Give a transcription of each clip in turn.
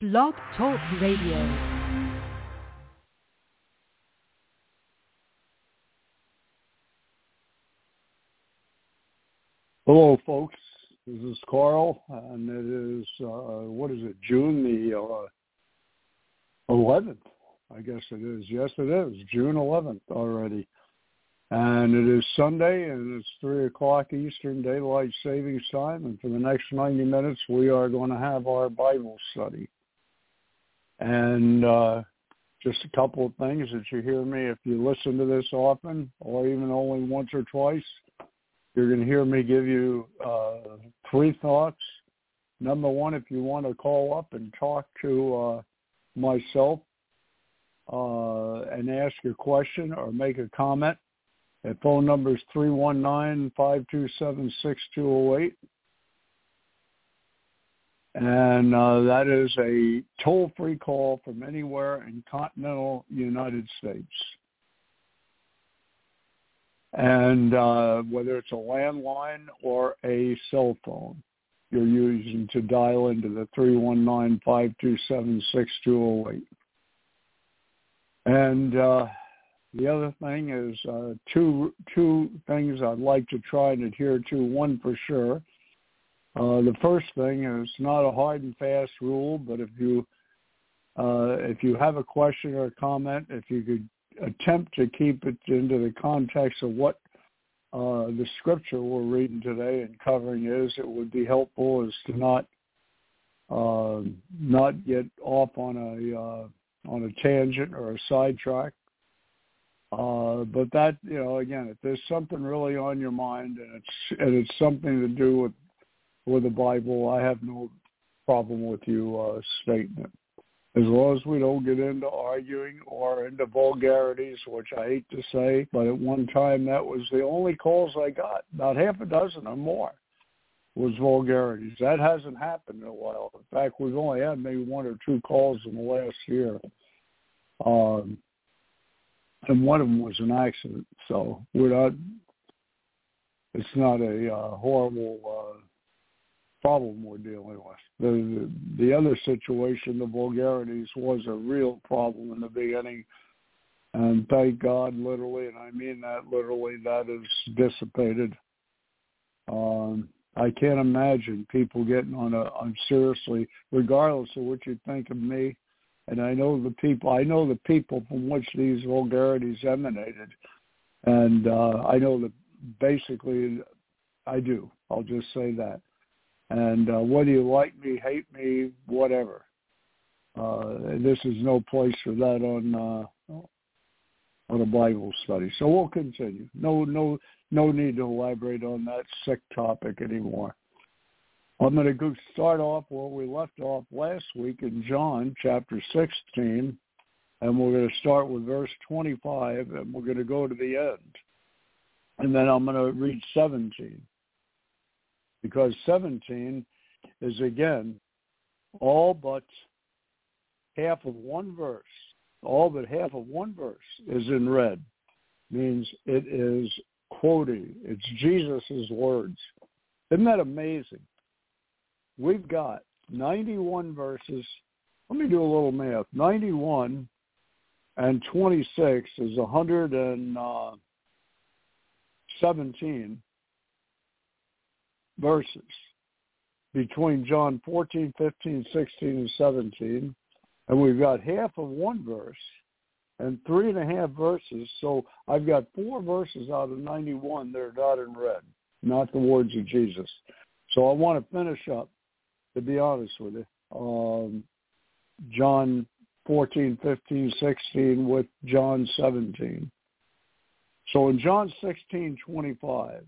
Blog Talk Radio. Hello, folks. This is Carl, and it is, June the 11th. I guess it is. Yes, it is. June 11th already. And it is Sunday, and it's 3 o'clock Eastern Daylight Savings Time. And for the next 90 minutes, we are going to have our Bible study. And just a couple of things that you hear me, if you listen to this often, or even only once or twice, you're going to hear me give you 3 thoughts. Number one, if you want to call up and talk to myself and ask a question or make a comment, the phone number is 319-527-6208. And that is a toll-free call from anywhere in continental United States. And whether it's a landline or a cell phone, you're using to dial into the 319-527-6208. And the other thing is two things I'd like to try and adhere to, one for sure. The first thing is not a hard and fast rule, but if you have a question or a comment, if you could attempt to keep it into the context of what the scripture we're reading today and covering is, it would be helpful as to not get off on a tangent or a sidetrack. But that, again, if there's something really on your mind and it's something to do with the Bible, I have no problem with you stating it. As long as we don't get into arguing or into vulgarities, which I hate to say, but at one time that was the only calls I got. About half a dozen or more was vulgarities. That hasn't happened in a while. In fact, we've only had maybe 1 or 2 calls in the last year. And one of them was an accident. So it's not a horrible problem we're dealing with. The other situation, the vulgarities, was a real problem in the beginning, and thank God, literally, and I mean that literally, that is dissipated. I can't imagine people getting on seriously, regardless of what you think of me, and I know the people from which these vulgarities emanated, and I know that basically I do. I'll just say that. And whether you like me, hate me, whatever, this is no place for that on a Bible study. So we'll continue. No need to elaborate on that sick topic anymore. I'm going to start off where we left off last week in John chapter 16, and we're going to start with verse 25, and we're going to go to the end. And then I'm going to read 17. Because 17 is, again, all but half of one verse. All but half of one verse is in red. Means it is quoting. It's Jesus' words. Isn't that amazing? We've got 91 verses. Let me do a little math. 91 and 26 is 117 verses between John 14, 15, 16, and 17. And we've got half of one verse and 3.5 verses. So I've got 4 verses out of 91 that are not in red, not the words of Jesus. So I want to finish up, to be honest with you, John 14, 15, 16 with John 17. So in John 16, 25,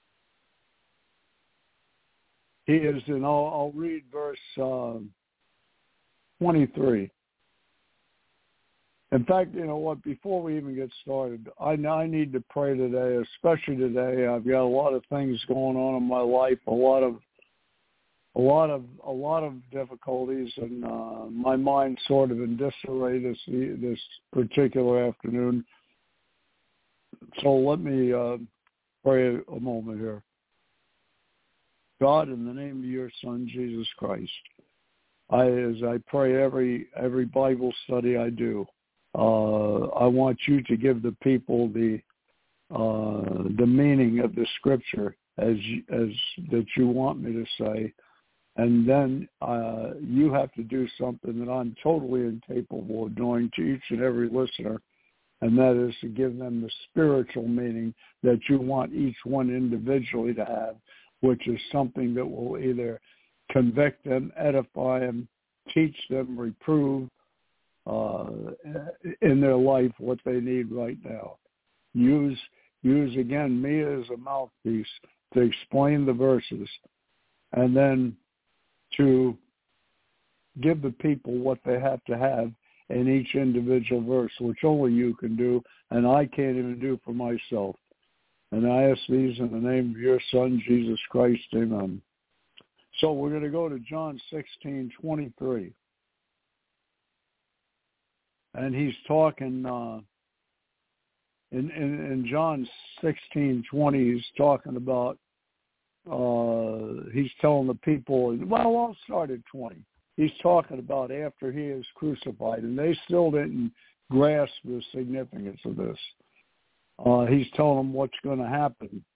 he is in, I'll read verse 23. In fact, you know what, before we even get started, I need to pray today, especially today. I've got a lot of things going on in my life, a lot of difficulties, and my mind's sort of in disarray this particular afternoon. So let me pray a moment here. God, in the name of your Son, Jesus Christ, as I pray every Bible study I do, I want you to give the people the meaning of the scripture as that you want me to say, and then you have to do something that I'm totally incapable of doing to each and every listener, and that is to give them the spiritual meaning that you want each one individually to have, which is something that will either convict them, edify them, teach them, reprove in their life what they need right now. Use again me as a mouthpiece to explain the verses, and then to give the people what they have to have in each individual verse, which only you can do, and I can't even do for myself. And I ask these in the name of your Son, Jesus Christ. Amen. So we're going to go to John 16:23. And he's talking, in John 16:20, he's talking about, he's telling the people, well, I'll start at 20. He's talking about after he is crucified, and they still didn't grasp the significance of this. He's telling them what's going to happen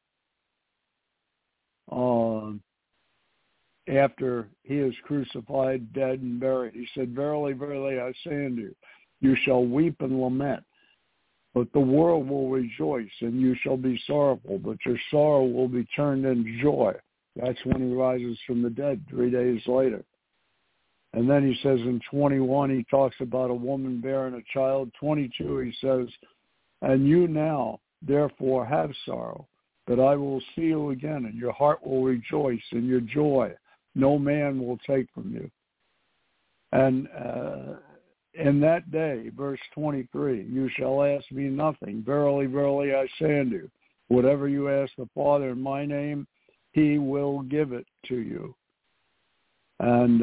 after he is crucified, dead, and buried. He said, verily, verily, I say unto you, you shall weep and lament, but the world will rejoice, and you shall be sorrowful, but your sorrow will be turned into joy. That's when he rises from the dead 3 days later. And then he says in 21, he talks about a woman bearing a child. 22, he says, and you now, therefore, have sorrow, but I will see you again, and your heart will rejoice, and your joy no man will take from you. And in that day, verse 23, you shall ask me nothing. Verily, verily, I say unto you, whatever you ask the Father in my name, he will give it to you. And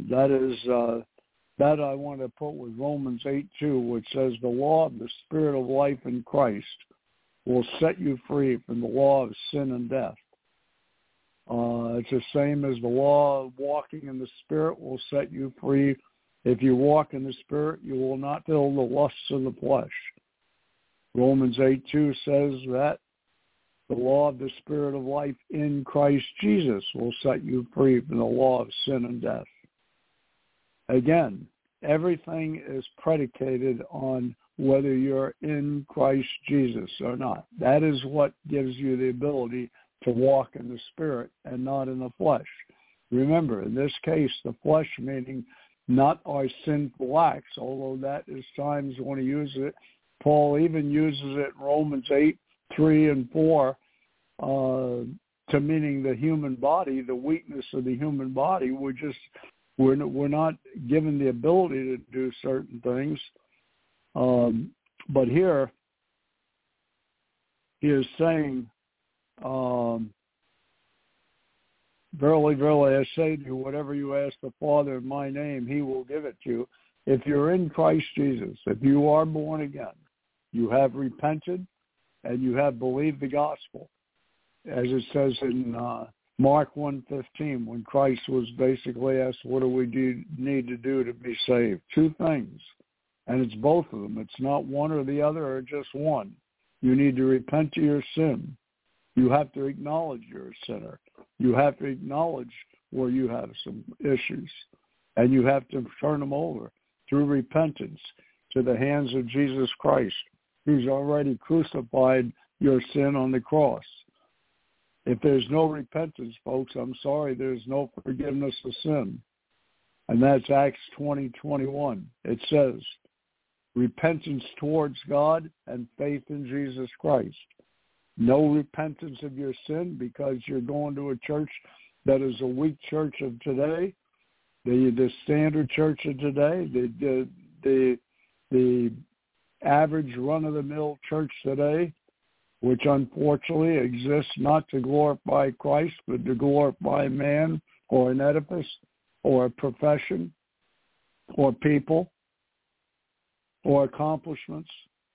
that I want to put with Romans 8:2, which says the law of the Spirit of life in Christ will set you free from the law of sin and death. It's the same as the law of walking in the Spirit will set you free. If you walk in the Spirit, you will not fulfill the lusts of the flesh. Romans 8:2 says that the law of the Spirit of life in Christ Jesus will set you free from the law of sin and death. Again, everything is predicated on whether you're in Christ Jesus or not. That is what gives you the ability to walk in the Spirit and not in the flesh. Remember, in this case, the flesh meaning not our sinful acts, although that is times when he uses it. Paul even uses it in Romans 8:3 and 4, to meaning the human body, the weakness of the human body. We're not given the ability to do certain things. But here he is saying, verily, verily, I say to you, whatever you ask the Father in my name, he will give it to you. If you're in Christ Jesus, if you are born again, you have repented, and you have believed the gospel. As it says in Mark 1:15, when Christ was basically asked, what do we need to do to be saved? Two things, and it's both of them. It's not one or the other or just one. You need to repent of your sin. You have to acknowledge you're a sinner. You have to acknowledge where you have some issues, and you have to turn them over through repentance to the hands of Jesus Christ, who's already crucified your sin on the cross. If there's no repentance, folks, I'm sorry, there's no forgiveness of sin. And that's Acts 20:21. It says, repentance towards God and faith in Jesus Christ. No repentance of your sin because you're going to a church that is a weak church of today, the standard church of today, the average run-of-the-mill church today, which unfortunately exists not to glorify Christ, but to glorify man or an edifice or a profession or people or accomplishments,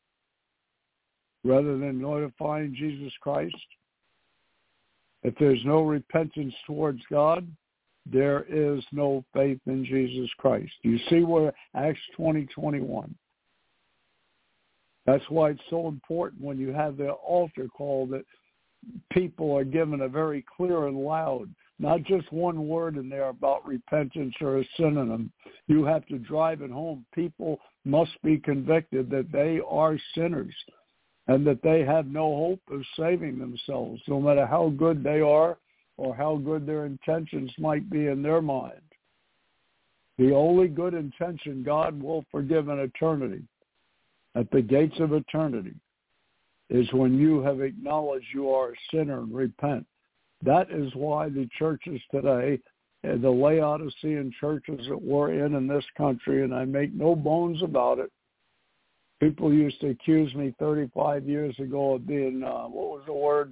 rather than notifying Jesus Christ. If there's no repentance towards God, there is no faith in Jesus Christ. You see where Acts 20:21. That's why it's so important when you have the altar call that people are given a very clear and loud, not just one word in there about repentance or a synonym. You have to drive it home. People must be convicted that they are sinners and that they have no hope of saving themselves, no matter how good they are or how good their intentions might be in their mind. The only good intention God will forgive in eternity, at the gates of eternity, is when you have acknowledged you are a sinner and repent. That is why the churches today, the Laodicean churches that we're in this country, and I make no bones about it, people used to accuse me 35 years ago of being, what was the word?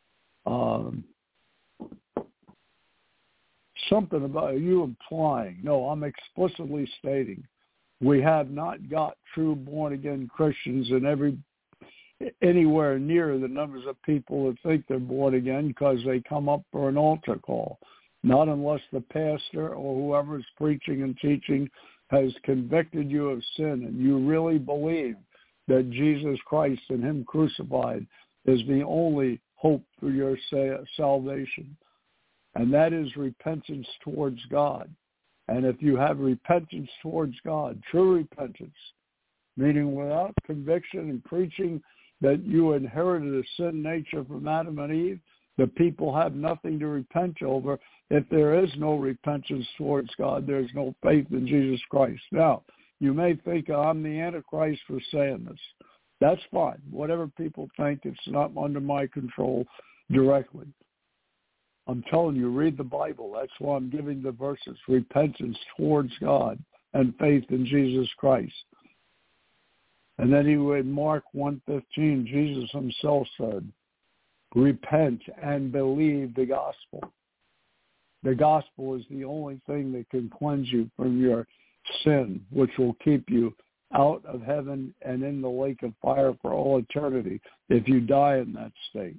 Something about you implying. No, I'm explicitly stating we have not got true born-again Christians in anywhere near the numbers of people that think they're born again because they come up for an altar call. Not unless the pastor or whoever is preaching and teaching has convicted you of sin and you really believe that Jesus Christ and him crucified is the only hope for your salvation. And that is repentance towards God. And if you have repentance towards God, true repentance, meaning without conviction and preaching that you inherited a sin nature from Adam and Eve, the people have nothing to repent over. If there is no repentance towards God, there's no faith in Jesus Christ. Now, you may think I'm the Antichrist for saying this. That's fine. Whatever people think, it's not under my control directly. I'm telling you, read the Bible. That's why I'm giving the verses. Repentance towards God and faith in Jesus Christ. And then in Mark 1:15, Jesus himself said, repent and believe the gospel. The gospel is the only thing that can cleanse you from your sin, which will keep you out of heaven and in the lake of fire for all eternity if you die in that state.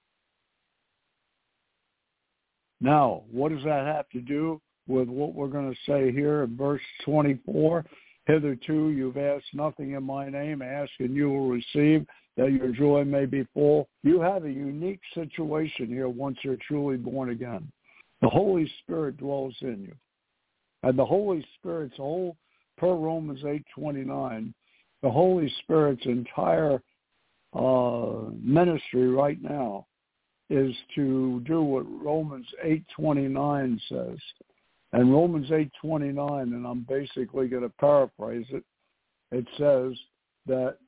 Now, what does that have to do with what we're going to say here in verse 24? Hitherto you've asked nothing in my name, ask and you will receive, that your joy may be full. You have a unique situation here once you're truly born again. The Holy Spirit dwells in you. And the Holy Spirit's whole, per Romans 8:29, the Holy Spirit's entire ministry right now is to do what Romans 8:29 says. And Romans 8:29, and I'm basically going to paraphrase it, it says that,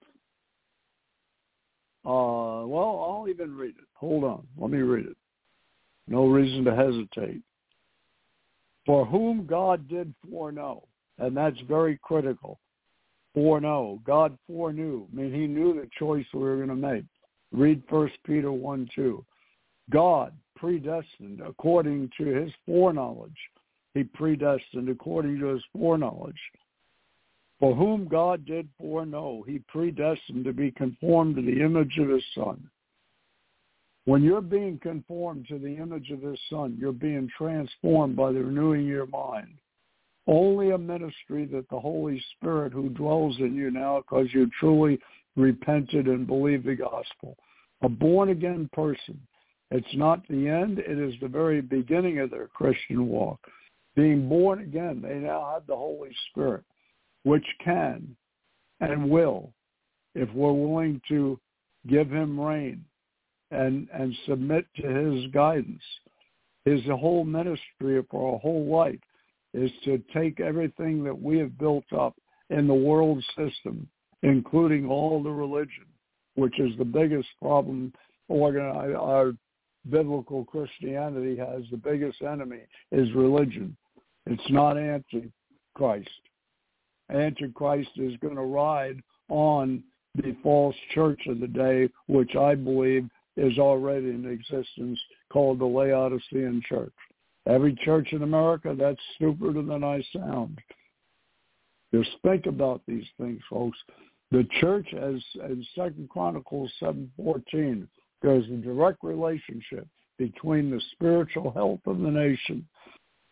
I'll even read it. Hold on. Let me read it. No reason to hesitate. For whom God did foreknow, and that's very critical. Foreknow. God foreknew. I mean, he knew the choice we were going to make. Read 1 Peter 1:2. God predestined according to his foreknowledge. He predestined according to his foreknowledge. For whom God did foreknow, he predestined to be conformed to the image of his Son. When you're being conformed to the image of his Son, you're being transformed by the renewing of your mind. Only a ministry that the Holy Spirit who dwells in you now because you truly repented and believed the gospel. A born-again person. It's not the end. It is the very beginning of their Christian walk. Being born again, they now have the Holy Spirit, which can and will, if we're willing to give him reign and submit to his guidance. His whole ministry for our whole life is to take everything that we have built up in the world system, including all the religion, which is the biggest problem our biblical Christianity has. The biggest enemy is religion. It's not Antichrist. Antichrist is going to ride on the false church of the day, which I believe is already in existence, called the Laodicean church. Every church in America, that's stupider than I sound. Just think about these things, folks. The church, as in 2 Chronicles 7:14, there's a direct relationship between the spiritual health of the nation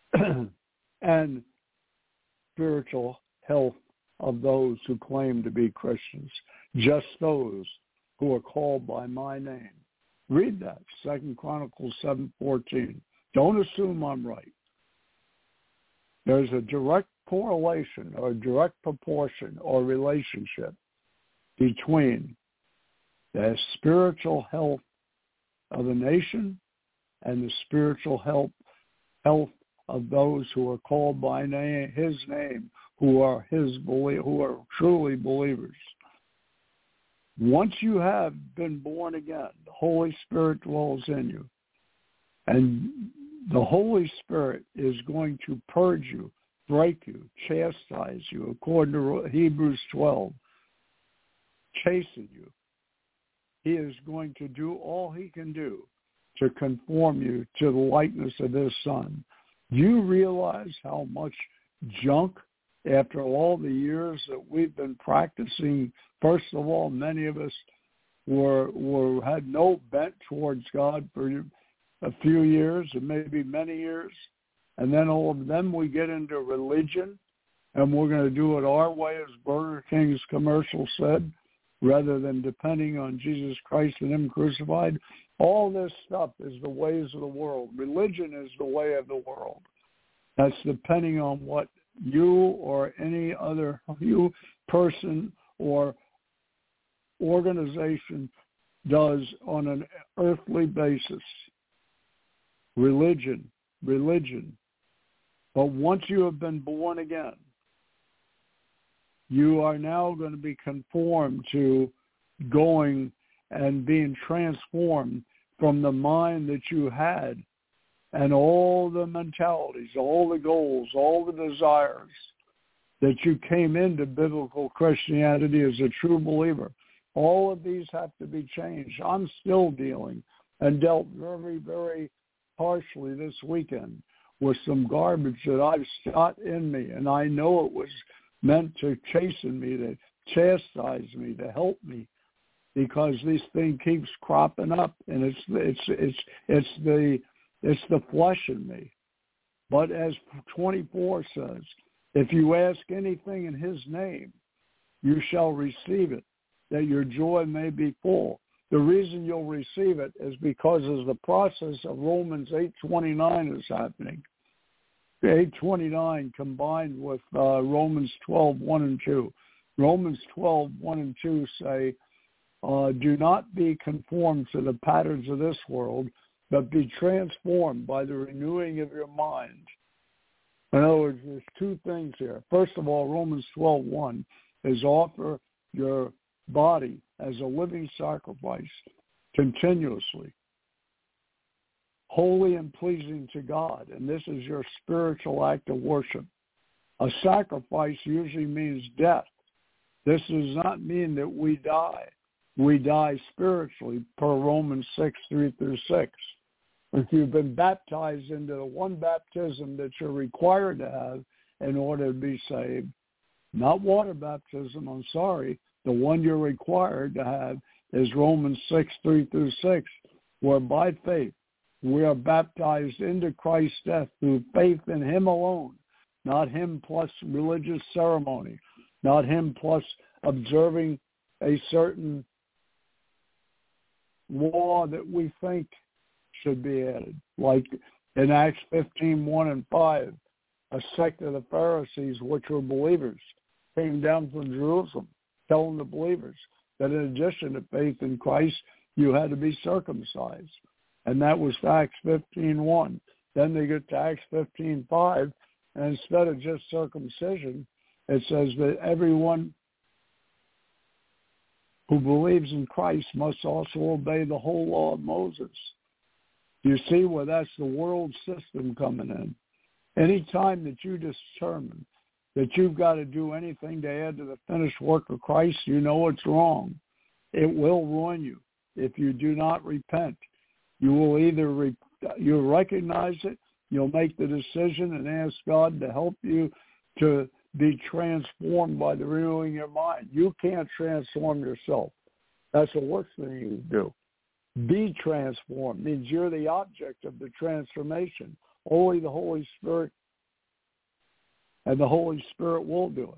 and spiritual health of those who claim to be Christians, just those who are called by my name. Read that, 2 Chronicles 7:14. Don't assume I'm right. There's a direct correlation or direct proportion or relationship between the spiritual health of a nation and the spiritual health of those who are called by his name, who are truly believers. Once you have been born again, the Holy Spirit dwells in you. And the Holy Spirit is going to purge you, break you, chastise you, according to Hebrews 12, chasten you. He is going to do all he can do to conform you to the likeness of his Son. Do you realize how much junk, after all the years that we've been practicing? First of all, many of us had no bent towards God for a few years, or maybe many years, and then all of them we get into religion, and we're going to do it our way, as Burger King's commercial said, rather than depending on Jesus Christ and him crucified. All this stuff is the ways of the world. Religion is the way of the world. That's depending on what you or any other person or organization does on an earthly basis. Religion. But once you have been born again, you are now going to be conformed to going and being transformed from the mind that you had and all the mentalities, all the goals, all the desires that you came into biblical Christianity as a true believer. All of these have to be changed. I'm still dealing and dealt very, very harshly this weekend with some garbage that I've got in me, and I know it was meant to chasten me, to chastise me, to help me, because this thing keeps cropping up, and it's the flesh in me. But as 24 says, if you ask anything in his name, you shall receive it, that your joy may be full. The reason you'll receive it is because as the process of Romans 8:29 is happening. 8:29 combined with Romans 12:1 and 2. Romans 12:1 and 2 say, do not be conformed to the patterns of this world, but be transformed by the renewing of your mind. In other words, there's two things here. First of all, Romans 12:1 is offer your body as a living sacrifice continuously, holy and pleasing to God. And this is your spiritual act of worship. A sacrifice usually means death. This does not mean that we die. We die spiritually per Romans 6:3-6. If you've been baptized into the one baptism that you're required to have in order to be saved, not water baptism, I'm sorry, the one you're required to have is Romans 6:3-6, where by faith we are baptized into Christ's death through faith in him alone, not him plus religious ceremony, not him plus observing a certain law that we think should be added. Like in Acts 15:1 and 5, a sect of the Pharisees, which were believers, came down from Jerusalem telling the believers that in addition to faith in Christ, you had to be circumcised. And that was Acts 15:1. Then they get to Acts 15:5, and instead of just circumcision, it says that everyone who believes in Christ must also obey the whole law of Moses. You see where that's the world system coming in. Any time that you determine that you've got to do anything to add to the finished work of Christ, you know it's wrong. It will ruin you if you do not repent. You will either you'll recognize it, you'll make the decision and ask God to help you to be transformed by the renewing your mind. You can't transform yourself. That's the worst thing you can do. Be transformed means you're the object of the transformation. Only the Holy Spirit And the Holy Spirit will do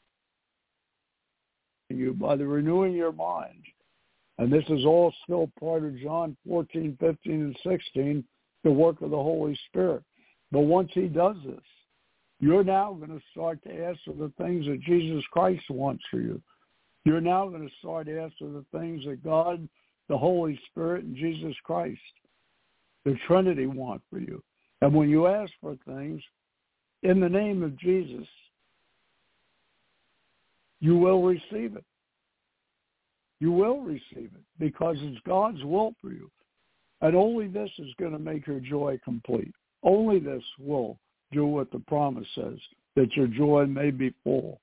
it. You by the renewing your mind. And this is all still part of John 14, 15, and 16, the work of the Holy Spirit. But once he does this, you're now going to start to ask for the things that Jesus Christ wants for you. You're now going to start to ask for the things that God, the Holy Spirit, and Jesus Christ, the Trinity, want for you. And when you ask for things in the name of Jesus, you will receive it. You will receive it because it's God's will for you. And only this is going to make your joy complete. Only this will do what the promise says, that your joy may be full.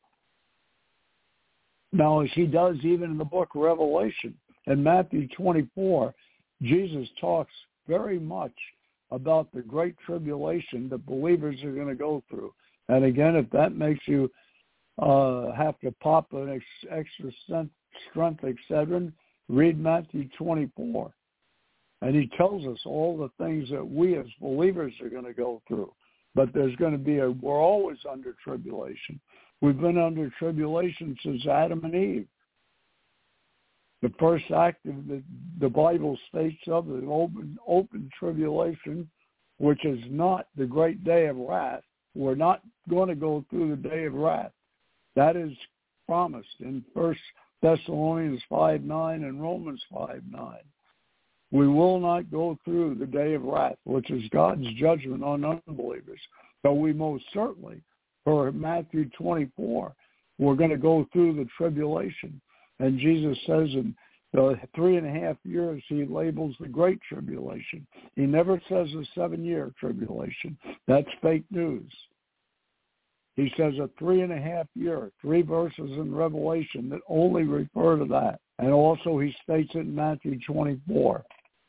Now, as he does even in the book of Revelation, in Matthew 24, Jesus talks very much about the great tribulation that believers are going to go through. And again, if that makes you have to pop an extra strength Excedrin, read Matthew 24. And he tells us all the things that we as believers are going to go through. But there's going to be we're always under tribulation. We've been under tribulation since Adam and Eve. The first act of the Bible states of the open tribulation, which is not the great day of wrath. We're not going to go through the day of wrath. That is promised in 1 Thessalonians 5:9 and Romans 5:9. We will not go through the day of wrath, which is God's judgment on unbelievers. But we most certainly, for Matthew 24, we're going to go through the tribulation. And Jesus says in the 3.5 years, he labels the great tribulation. He never says a 7-year tribulation. That's fake news. He says a 3.5 year, 3 verses in Revelation that only refer to that. And also he states it in Matthew 24.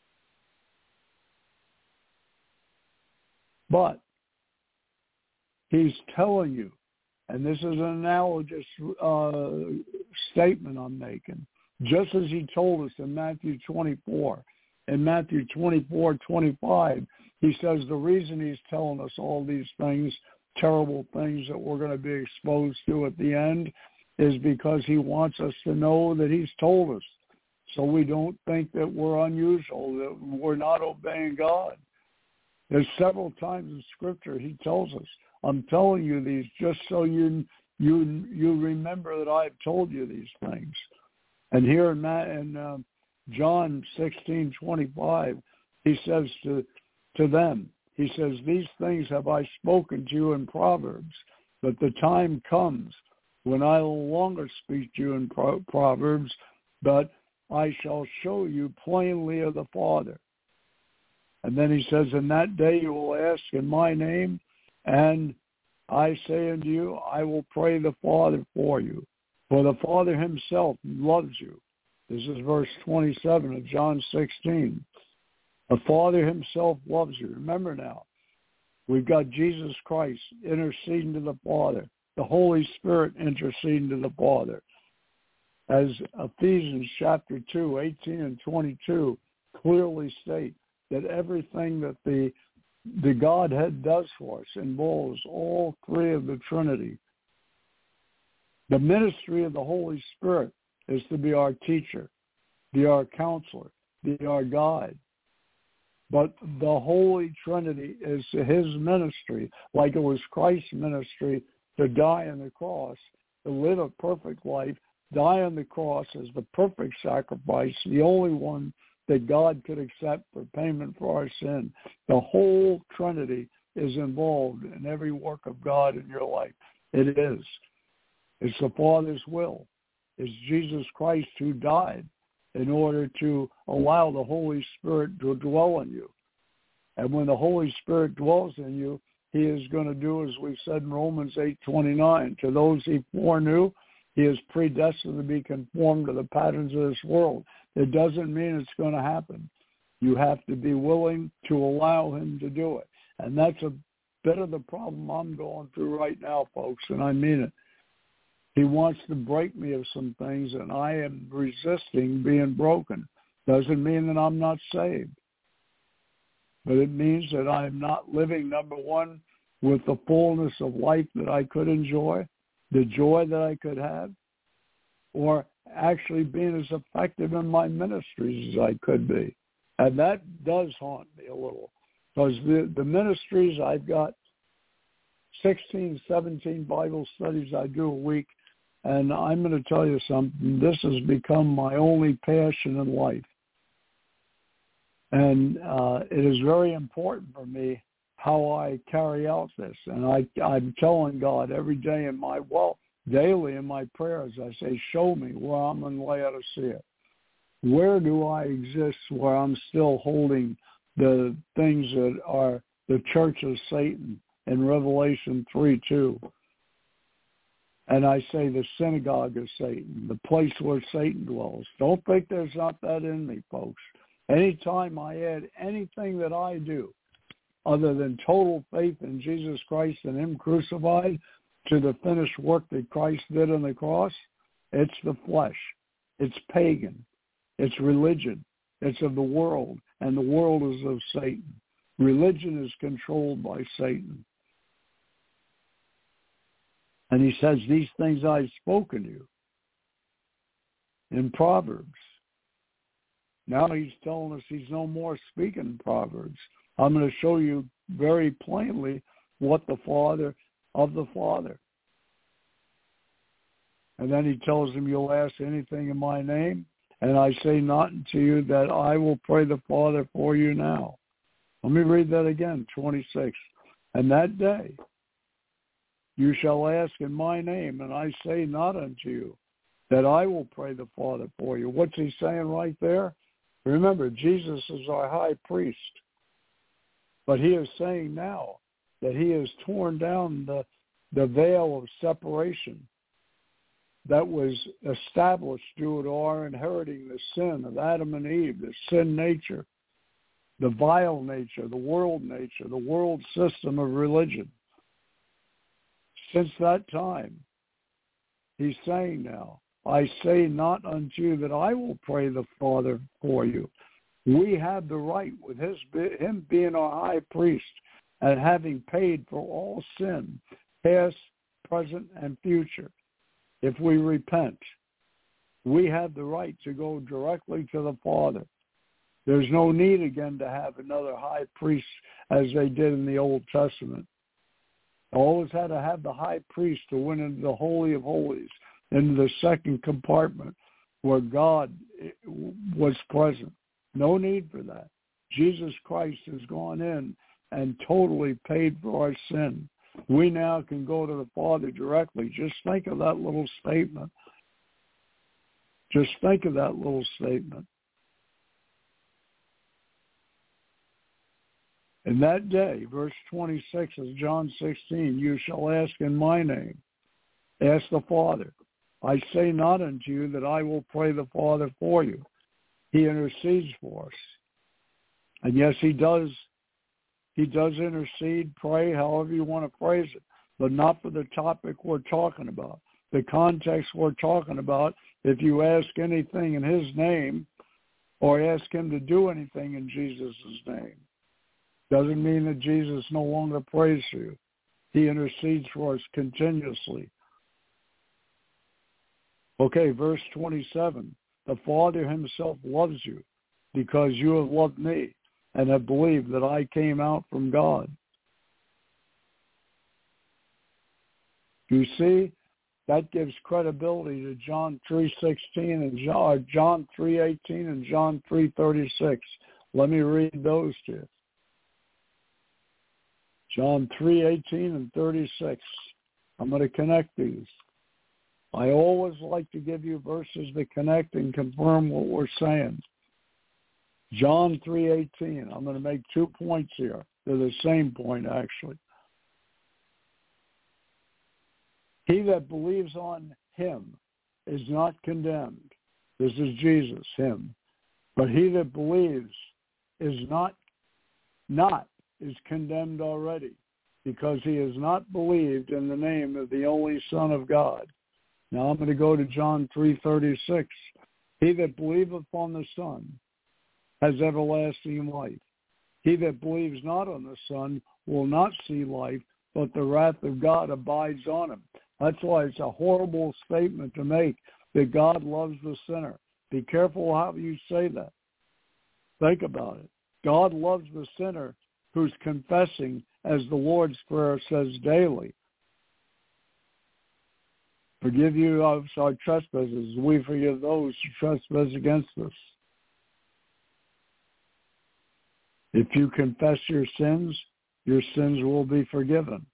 But he's telling you, and this is an analogous statement I'm making, just as he told us in Matthew 24. In Matthew 24:25, he says the reason he's telling us all these things, terrible things that we're going to be exposed to at the end, is because he wants us to know that he's told us. So we don't think that we're unusual, that we're not obeying God. There's several times in Scripture he tells us, I'm telling you these just so you remember that I've told you these things. And here in John 16:25, he says to them, he says, these things have I spoken to you in Proverbs, but the time comes when I no longer speak to you in Proverbs, but I shall show you plainly of the Father. And then he says, in that day you will ask in my name, and I say unto you, I will pray the Father for you. For the Father himself loves you. This is verse 27 of John 16. The Father himself loves you. Remember now, we've got Jesus Christ interceding to the Father. The Holy Spirit interceding to the Father. As Ephesians chapter 2, 18 and 22 clearly state, that everything that the Godhead does for us involves all three of the Trinity. The ministry of the Holy Spirit is to be our teacher, be our counselor, be our guide. But the Holy Trinity is his ministry, like it was Christ's ministry to die on the cross, to live a perfect life, die on the cross as the perfect sacrifice, the only one that God could accept for payment for our sin. The whole Trinity is involved in every work of God in your life. It is. It's the Father's will. It's Jesus Christ who died in order to allow the Holy Spirit to dwell in you. And when the Holy Spirit dwells in you, he is going to do, as we said in Romans 8:29, to those he foreknew, he is predestined to be conformed to the patterns of this world. It doesn't mean it's going to happen. You have to be willing to allow him to do it. And that's a bit of the problem I'm going through right now, folks, and I mean it. He wants to break me of some things, and I am resisting being broken. Doesn't mean that I'm not saved. But it means that I'm not living, number one, with the fullness of life that I could enjoy, the joy that I could have, or actually being as effective in my ministries as I could be. And that does haunt me a little, because the ministries, I've got 16, 17 Bible studies I do a week, and I'm going to tell you something. This has become my only passion in life. And it is very important for me how I carry out this. And I'm telling God every day daily in my prayers, I say, show me where I'm in Laodicea. Where do I exist where I'm still holding the things that are the church of Satan in Revelation 3:2? And I say the synagogue of Satan, the place where Satan dwells. Don't think there's not that in me, folks. Anytime I add anything that I do other than total faith in Jesus Christ and Him crucified to the finished work that Christ did on the cross, it's the flesh. It's pagan. It's religion. It's of the world, and the world is of Satan. Religion is controlled by Satan. And he says, these things I've spoken to you in Proverbs. Now he's telling us he's no more speaking Proverbs. I'm going to show you very plainly what the Father of the Father. And then he tells him, you'll ask anything in my name, and I say not unto you that I will pray the Father for you now. Let me read that again, 26. And that day you shall ask in my name, and I say not unto you that I will pray the Father for you. What's he saying right there? Remember, Jesus is our high priest. But he is saying now that he has torn down the veil of separation that was established due to our inheriting the sin of Adam and Eve, the sin nature, the vile nature, the world system of religion. Since that time, he's saying now, I say not unto you that I will pray the Father for you. We have the right, with him being our high priest and having paid for all sin, past, present, and future. If we repent, we have the right to go directly to the Father. There's no need again to have another high priest as they did in the Old Testament. Always had to have the high priest to went into the Holy of Holies, into the second compartment where God was present. No need for that. Jesus Christ has gone in and totally paid for our sin. We now can go to the Father directly. Just think of that little statement. Just think of that little statement. In that day, verse 26 of John 16, you shall ask in my name. Ask the Father. I say not unto you that I will pray the Father for you. He intercedes for us. And yes, he does. He does intercede, pray, however you want to phrase it, but not for the topic we're talking about. The context we're talking about, if you ask anything in his name or ask him to do anything in Jesus' name, doesn't mean that Jesus no longer prays for you. He intercedes for us continuously. Okay, verse 27. The Father himself loves you because you have loved me and have believed that I came out from God. You see, that gives credibility to John 3:16 and John 3:18 and John 3:36. Let me read those to you. John 3:18 and 36. I'm going to connect these. I always like to give you verses that connect and confirm what we're saying. John 3:18. I'm going to make 2 points here. They're the same point, actually. He that believes on him is not condemned. This is Jesus, him. But he that believes is is condemned already, because he has not believed in the name of the only Son of God. Now I'm going to go to John 3:36. He that believeth on the Son has everlasting life. He that believes not on the Son will not see life, but the wrath of God abides on him. That's why it's a horrible statement to make that God loves the sinner. Be careful how you say that. Think about it. God loves the sinner who's confessing, as the Lord's Prayer says daily. Forgive you of our trespasses. We forgive those who trespass against us. If you confess your sins will be forgiven.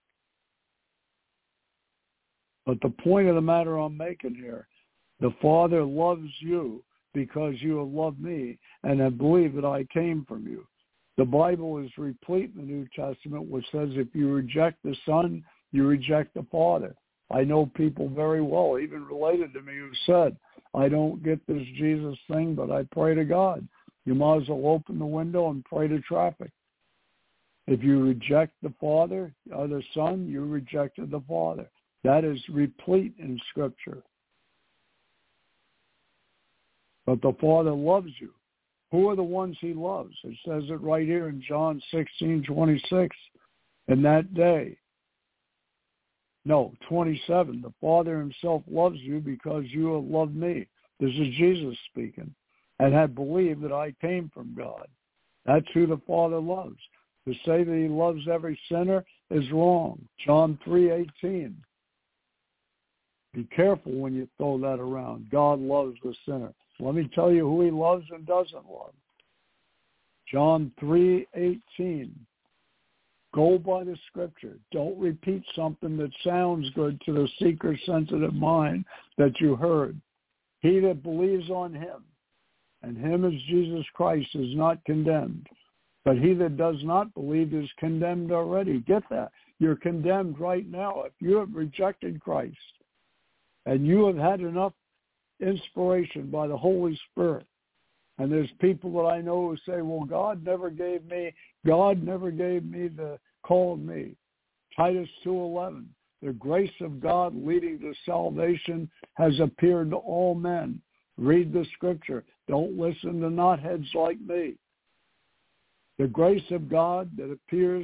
But the point of the matter I'm making here, the Father loves you because you have loved me and have believed that I came from you. The Bible is replete in the New Testament which says if you reject the Son, you reject the Father. I know people very well, even related to me, who said, I don't get this Jesus thing, but I pray to God. You might as well open the window and pray to traffic. If you reject the Father or the Son, you rejected the Father. That is replete in Scripture. But the Father loves you. Who are the ones he loves? It says it right here in John 16:26. In that day, 27, the Father himself loves you because you have loved me. This is Jesus speaking. And have believed that I came from God. That's who the Father loves. To say that he loves every sinner is wrong. John 3:18. Be careful when you throw that around. God loves the sinner. Let me tell you who he loves and doesn't love. John 3:18. Go by the Scripture. Don't repeat something that sounds good to the seeker-sensitive mind that you heard. He that believes on him, and him as Jesus Christ, is not condemned. But he that does not believe is condemned already. Get that. You're condemned right now. If you have rejected Christ and you have had enough inspiration by the Holy Spirit, and there's people that I know who say, well, God never gave me the called me. Titus 2:11. The grace of God leading to salvation has appeared to all men. Read the Scripture. Don't listen to knotheads like me. The grace of God that appears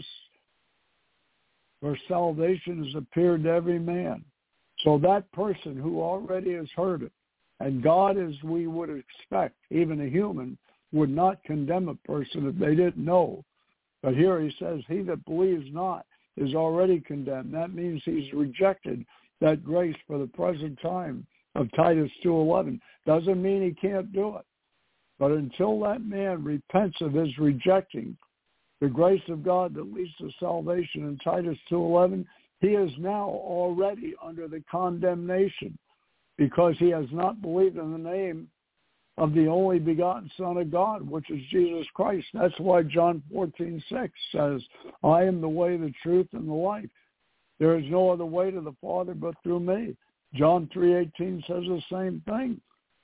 for salvation has appeared to every man. So that person who already has heard it, and God, as we would expect, even a human, would not condemn a person if they didn't know. But here he says, he that believes not is already condemned. That means he's rejected that grace for the present time of Titus 2:11. Doesn't mean he can't do it. But until that man repents of his rejecting the grace of God that leads to salvation in Titus 2:11, he is now already under the condemnation because he has not believed in the name of the only begotten Son of God, which is Jesus Christ. That's why John 14:6 says, I am the way, the truth, and the life. There is no other way to the Father but through me. John 3:18 says the same thing.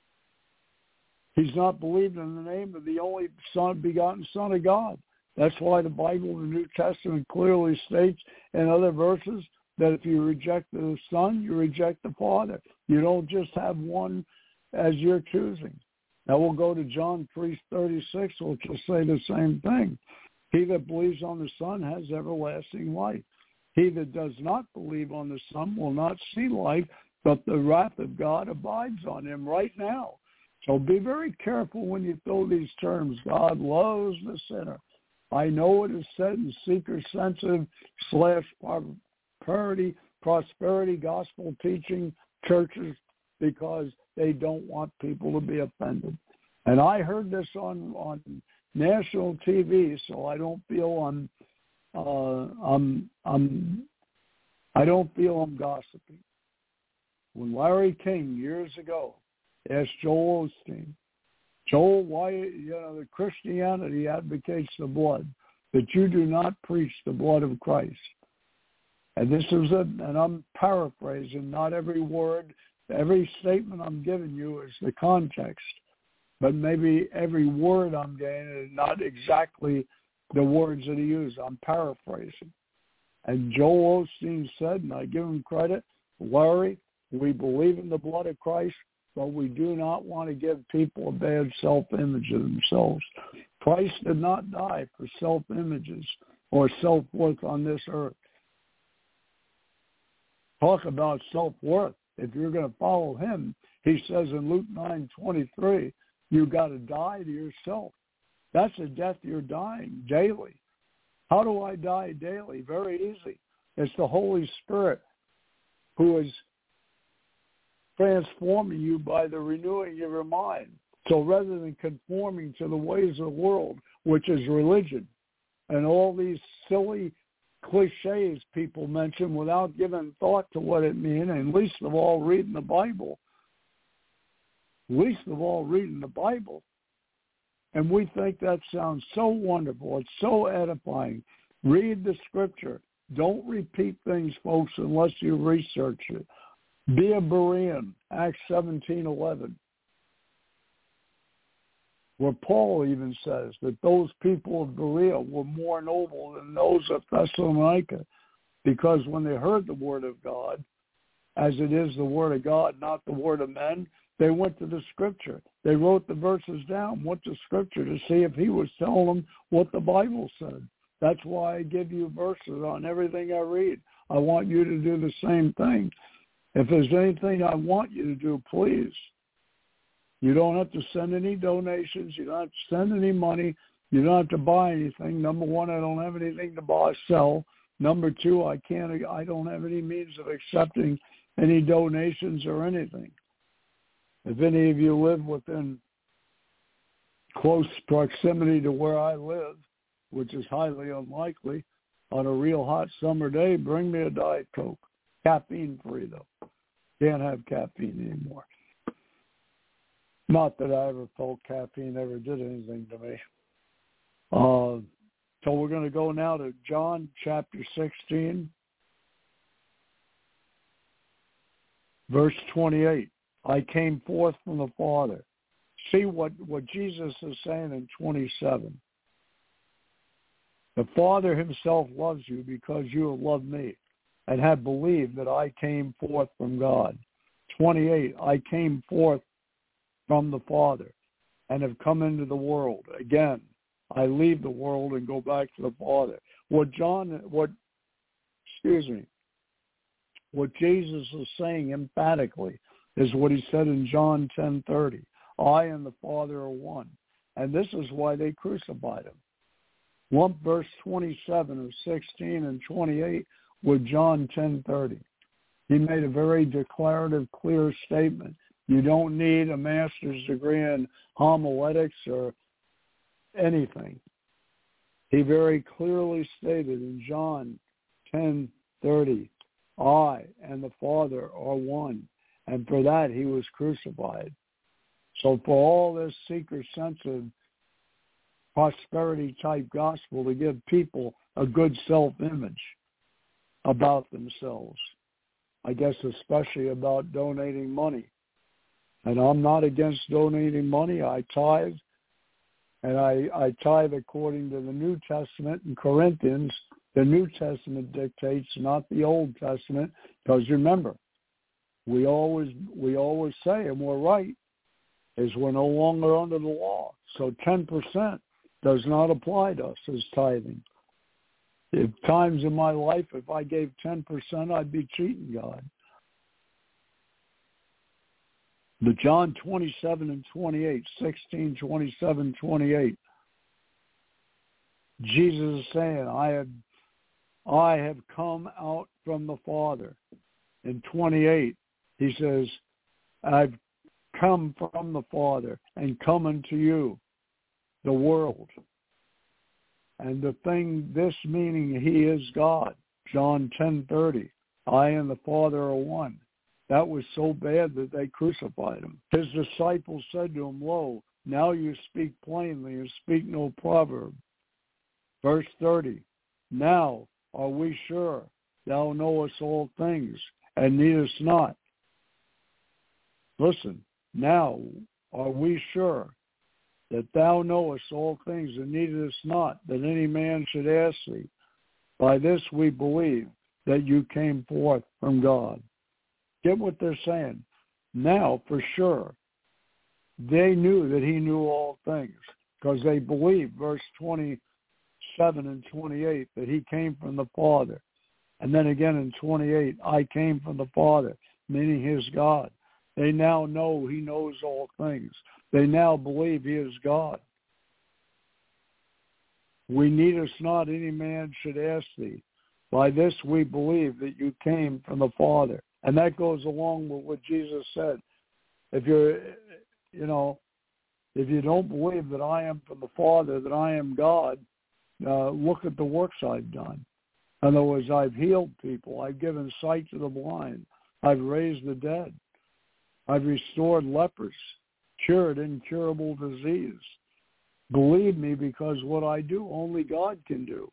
He's not believed in the name of the only begotten Son of God. That's why the Bible in the New Testament clearly states in other verses that if you reject the Son, you reject the Father. You don't just have one as you're choosing. Now we'll go to John 3:36, which will say the same thing. He that believes on the Son has everlasting life. He that does not believe on the Son will not see life, but the wrath of God abides on him right now. So be very careful when you throw these terms. God loves the sinner. I know it is said in seeker-sensitive / prosperity gospel teaching churches because they don't want people to be offended. And I heard this on national TV, so I don't feel I don't feel I'm gossiping. When Larry King years ago asked Joel Osteen, Joel, why, the Christianity advocates the blood, that you do not preach the blood of Christ. And this is and I'm paraphrasing, not every word, every statement I'm giving you is the context, but maybe every word I'm getting is not exactly the words that he used. I'm paraphrasing. And Joel Osteen said, and I give him credit, Larry, we believe in the blood of Christ, but we do not want to give people a bad self-image of themselves. Christ did not die for self-images or self-worth on this earth. Talk about self-worth. If you're going to follow him, he says in Luke 9:23, you got to die to yourself. That's a death you're dying daily. How do I die daily? Very easy. It's the Holy Spirit who is transforming you by the renewing of your mind. So rather than conforming to the ways of the world, which is religion, and all these silly cliches people mention without giving thought to what it means, and least of all reading the Bible. Least of all reading the Bible. And we think that sounds so wonderful. It's so edifying. Read the scripture. Don't repeat things, folks, unless you research it. Be a Berean, Acts 17:11. Where Paul even says that those people of Berea were more noble than those of Thessalonica, because when they heard the word of God, as it is the word of God, not the word of men, they went to the scripture. They wrote the verses down, went to scripture to see if he was telling them what the Bible said. That's why I give you verses on everything I read. I want you to do the same thing. If there's anything I want you to do, please. You don't have to send any donations. You don't have to send any money. You don't have to buy anything. Number one, I don't have anything to buy, sell. Number two, I don't have any means of accepting any donations or anything. If any of you live within close proximity to where I live, which is highly unlikely, on a real hot summer day, bring me a Diet Coke. Caffeine-free, though. Can't have caffeine anymore. Not that I ever felt caffeine ever did anything to me. So we're going to go now to John chapter 16, verse 28. I came forth from the Father. See what Jesus is saying in 27. The Father himself loves you because you have loved me and have believed that I came forth from God. 28. I came forth from the Father and have come into the world. Again, I leave the world and go back to the Father. What Jesus is saying emphatically is what he said in John 10:30. I and the Father are one. And this is why they crucified him. Lump verse 27 of 16 and 28 with John 10:30. He made a very declarative, clear statement. You don't need a master's degree in homiletics or anything. He very clearly stated in John 10:30, I and the Father are one. And for that, he was crucified. So for all this seeker-sensitive prosperity-type gospel to give people a good self-image about themselves, I guess especially about donating money. And I'm not against donating money. I tithe, and I tithe according to the New Testament in Corinthians. The New Testament dictates, not the Old Testament, because remember, we always say, and we're right, is we're no longer under the law. So 10% does not apply to us as tithing. At times in my life, if I gave 10%, I'd be cheating God. But John 27 and 28, 16, 27, 28, Jesus is saying, I have come out from the Father. In 28, he says, I've come from the Father and come unto you, the world. And the thing, this meaning he is God. John 10:30, I and the Father are one. That was so bad that they crucified him. His disciples said to him, Lo, now you speak plainly and speak no proverb. Verse 30, now are we sure thou knowest all things and needest not. Listen, now are we sure that thou knowest all things and needest not that any man should ask thee. By this we believe that you came forth from God. Get what they're saying. Now, for sure, they knew that he knew all things because they believed, verse 27 and 28, that he came from the Father. And then again in 28, I came from the Father, meaning his God. They now know he knows all things. They now believe he is God. We need us not, any man should ask thee. By this we believe that you came from the Father. And that goes along with what Jesus said. If you don't believe that I am from the Father, that I am God, look at the works I've done. In other words, I've healed people. I've given sight to the blind. I've raised the dead. I've restored lepers, cured incurable disease. Believe me, because what I do, only God can do.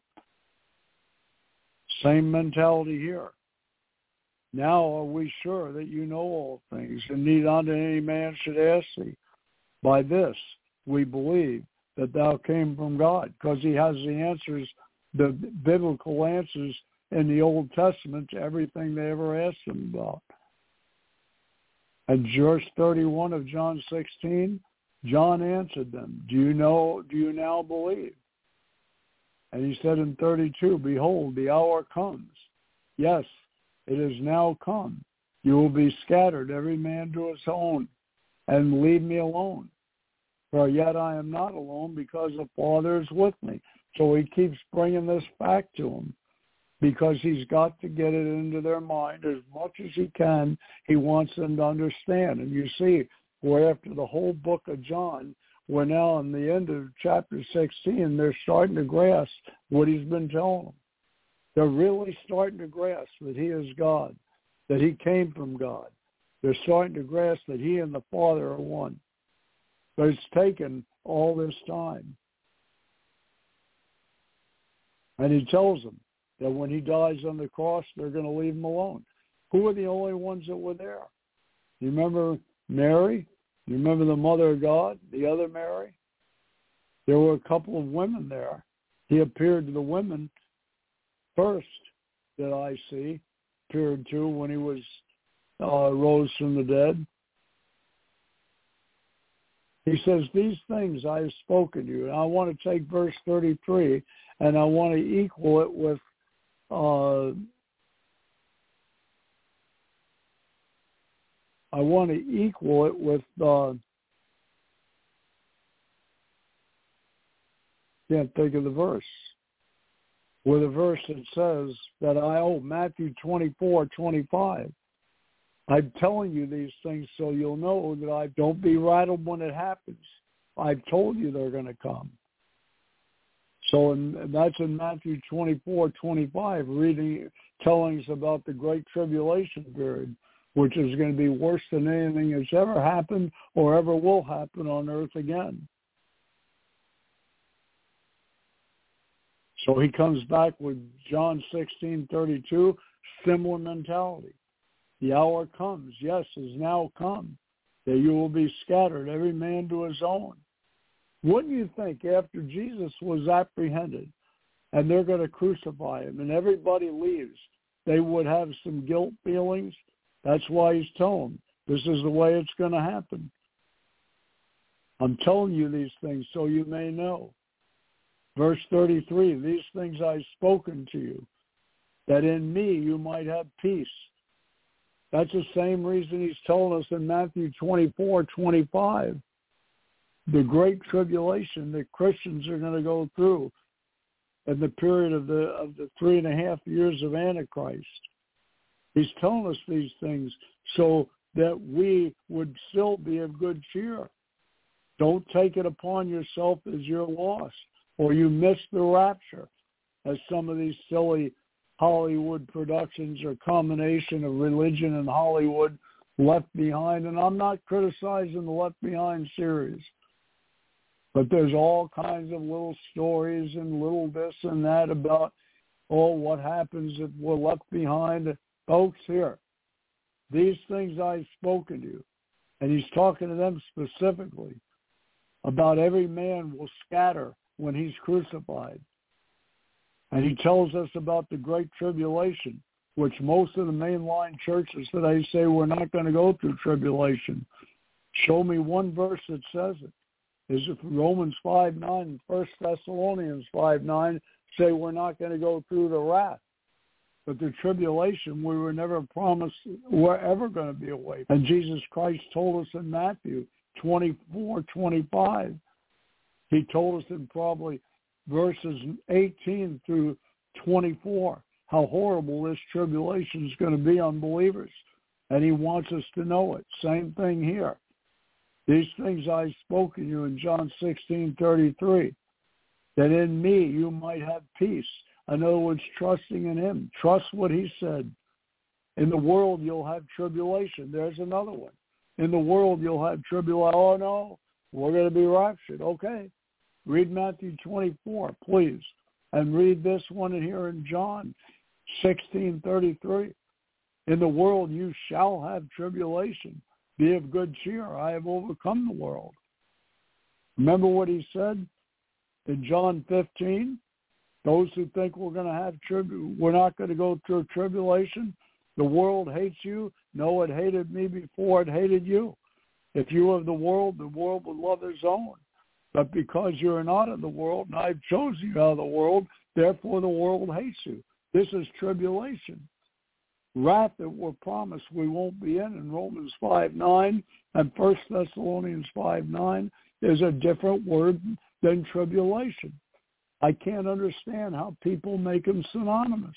Same mentality here. Now are we sure that you know all things, and need not any man should ask thee. By this we believe that thou came from God, because he has the answers, the biblical answers in the Old Testament to everything they ever asked him about. And verse 31 of John 16, John answered them, do you now believe? And he said in 32, behold, the hour comes. Yes, it is now come. You will be scattered, every man to his own, and leave me alone. For yet I am not alone, because the Father is with me. So he keeps bringing this back to them, because he's got to get it into their mind as much as he can. He wants them to understand. And you see, where after the whole book of John, we're now in the end of chapter 16, they're starting to grasp what he's been telling them. They're really starting to grasp that he is God, that he came from God. They're starting to grasp that he and the Father are one. But it's taken all this time. And he tells them that when he dies on the cross, they're going to leave him alone. Who are the only ones that were there? You remember Mary? You remember the Mother of God, the other Mary? There were a couple of women there. He appeared to the women first that I see, appeared to when he was rose from the dead. He says, these things I have spoken to you. And I want to take verse 33 and I want to equal it with can't think of the verse. With a verse that says that Matthew 24:25. I'm telling you these things so you'll know that I don't be rattled when it happens. I've told you they're going to come. So that's in Matthew 24:25, telling us about the Great Tribulation period, which is going to be worse than anything that's ever happened or ever will happen on earth again. So he comes back with John 16:32, similar mentality. The hour comes, yes, is now come, that you will be scattered, every man to his own. Wouldn't you think after Jesus was apprehended and they're going to crucify him and everybody leaves, they would have some guilt feelings? That's why he's telling them, this is the way it's going to happen. I'm telling you these things so you may know. Verse 33, these things I've spoken to you, that in me you might have peace. That's the same reason he's told us in Matthew 24:25, the great tribulation that Christians are going to go through in the period of the 3.5 years of Antichrist. He's telling us these things so that we would still be of good cheer. Don't take it upon yourself as you're lost or you missed the rapture, as some of these silly Hollywood productions are a combination of religion and Hollywood, Left Behind. And I'm not criticizing the Left Behind series, but there's all kinds of little stories and little this and that about, what happens if we're left behind. Folks, here, these things I've spoken to you, and he's talking to them specifically about every man will scatter when he's crucified. And he tells us about the Great Tribulation, which most of the mainline churches today say we're not going to go through tribulation. Show me one verse that says it. Is it Romans 5:9 and 1 Thessalonians 5:9 say we're not going to go through the wrath? But the tribulation, we were never promised we're ever going to be away. And Jesus Christ told us in Matthew 24:25. He told us in probably verses 18 through 24 how horrible this tribulation is going to be on believers. And he wants us to know it. Same thing here. These things I spoke to you in John 16:33, that in me you might have peace. In other words, trusting in him. Trust what he said. In the world, you'll have tribulation. There's another one. In the world, you'll have tribulation. Oh, no, we're going to be raptured. Okay. Read Matthew 24, please. And read this one here in John 16:33. In the world, you shall have tribulation. Be of good cheer. I have overcome the world. Remember what he said in John 15? Those who think we're going to have we're not going to go through tribulation. The world hates you. No, it hated me before it hated you. If you were of the world would love his own. But because you're not of the world, and I've chosen you out of the world, therefore the world hates you. This is tribulation. Wrath that we're promised we won't be in Romans 5:9 and 1 Thessalonians 5:9 is a different word than tribulation. I can't understand how people make them synonymous.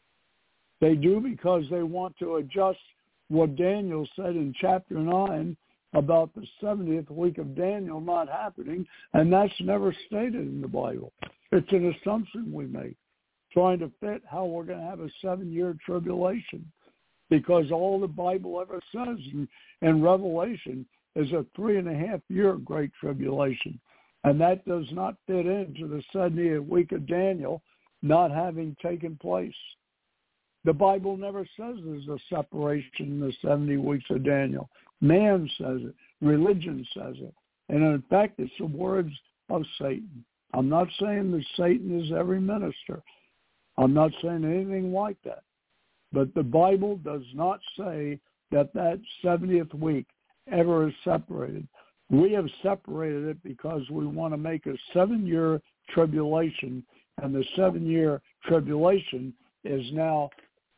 They do because they want to adjust what Daniel said in chapter 9 about the 70th week of Daniel not happening, and that's never stated in the Bible. It's an assumption we make, trying to fit how we're going to have a 7-year tribulation, because all the Bible ever says in Revelation is a 3.5-year great tribulation. And that does not fit into the 70th week of Daniel not having taken place. The Bible never says there's a separation in the 70 weeks of Daniel. Man says it. Religion says it. And in fact, it's the words of Satan. I'm not saying that Satan is every minister. I'm not saying anything like that. But the Bible does not say that 70th week ever is separated. We have separated it because we want to make a 7-year tribulation, and the 7-year tribulation is now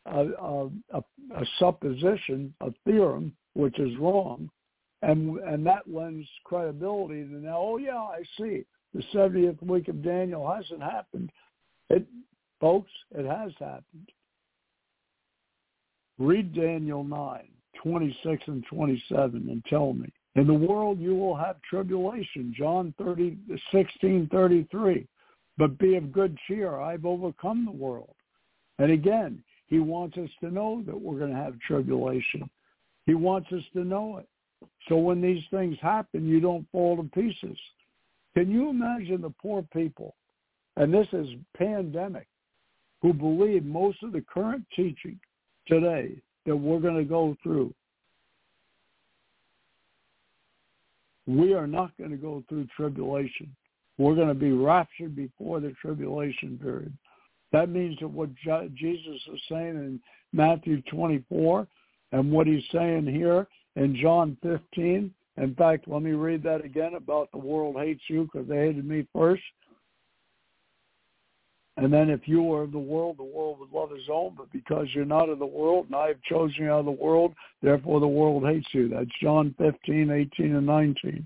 a supposition, a theorem, which is wrong, and that lends credibility to now, oh yeah, I see, the 70th week of Daniel hasn't happened. Folks, it has happened. Read Daniel 9:26 and 27 and tell me. In the world you will have tribulation, John 16:33. But be of good cheer, I've overcome the world. And again, he wants us to know that we're going to have tribulation. He wants us to know it. So when these things happen, you don't fall to pieces. Can you imagine the poor people, and this is pandemic, who believe most of the current teaching today that we're going to go through? We are not going to go through tribulation. We're going to be raptured before the tribulation period. That means that what Jesus is saying in Matthew 24 and what he's saying here in John 15. In fact, let me read that again about the world hates you because they hated me first. And then if you were of the world would love his own. But because you're not of the world, and I have chosen you out of the world, therefore the world hates you. That's John 15:18 and 19.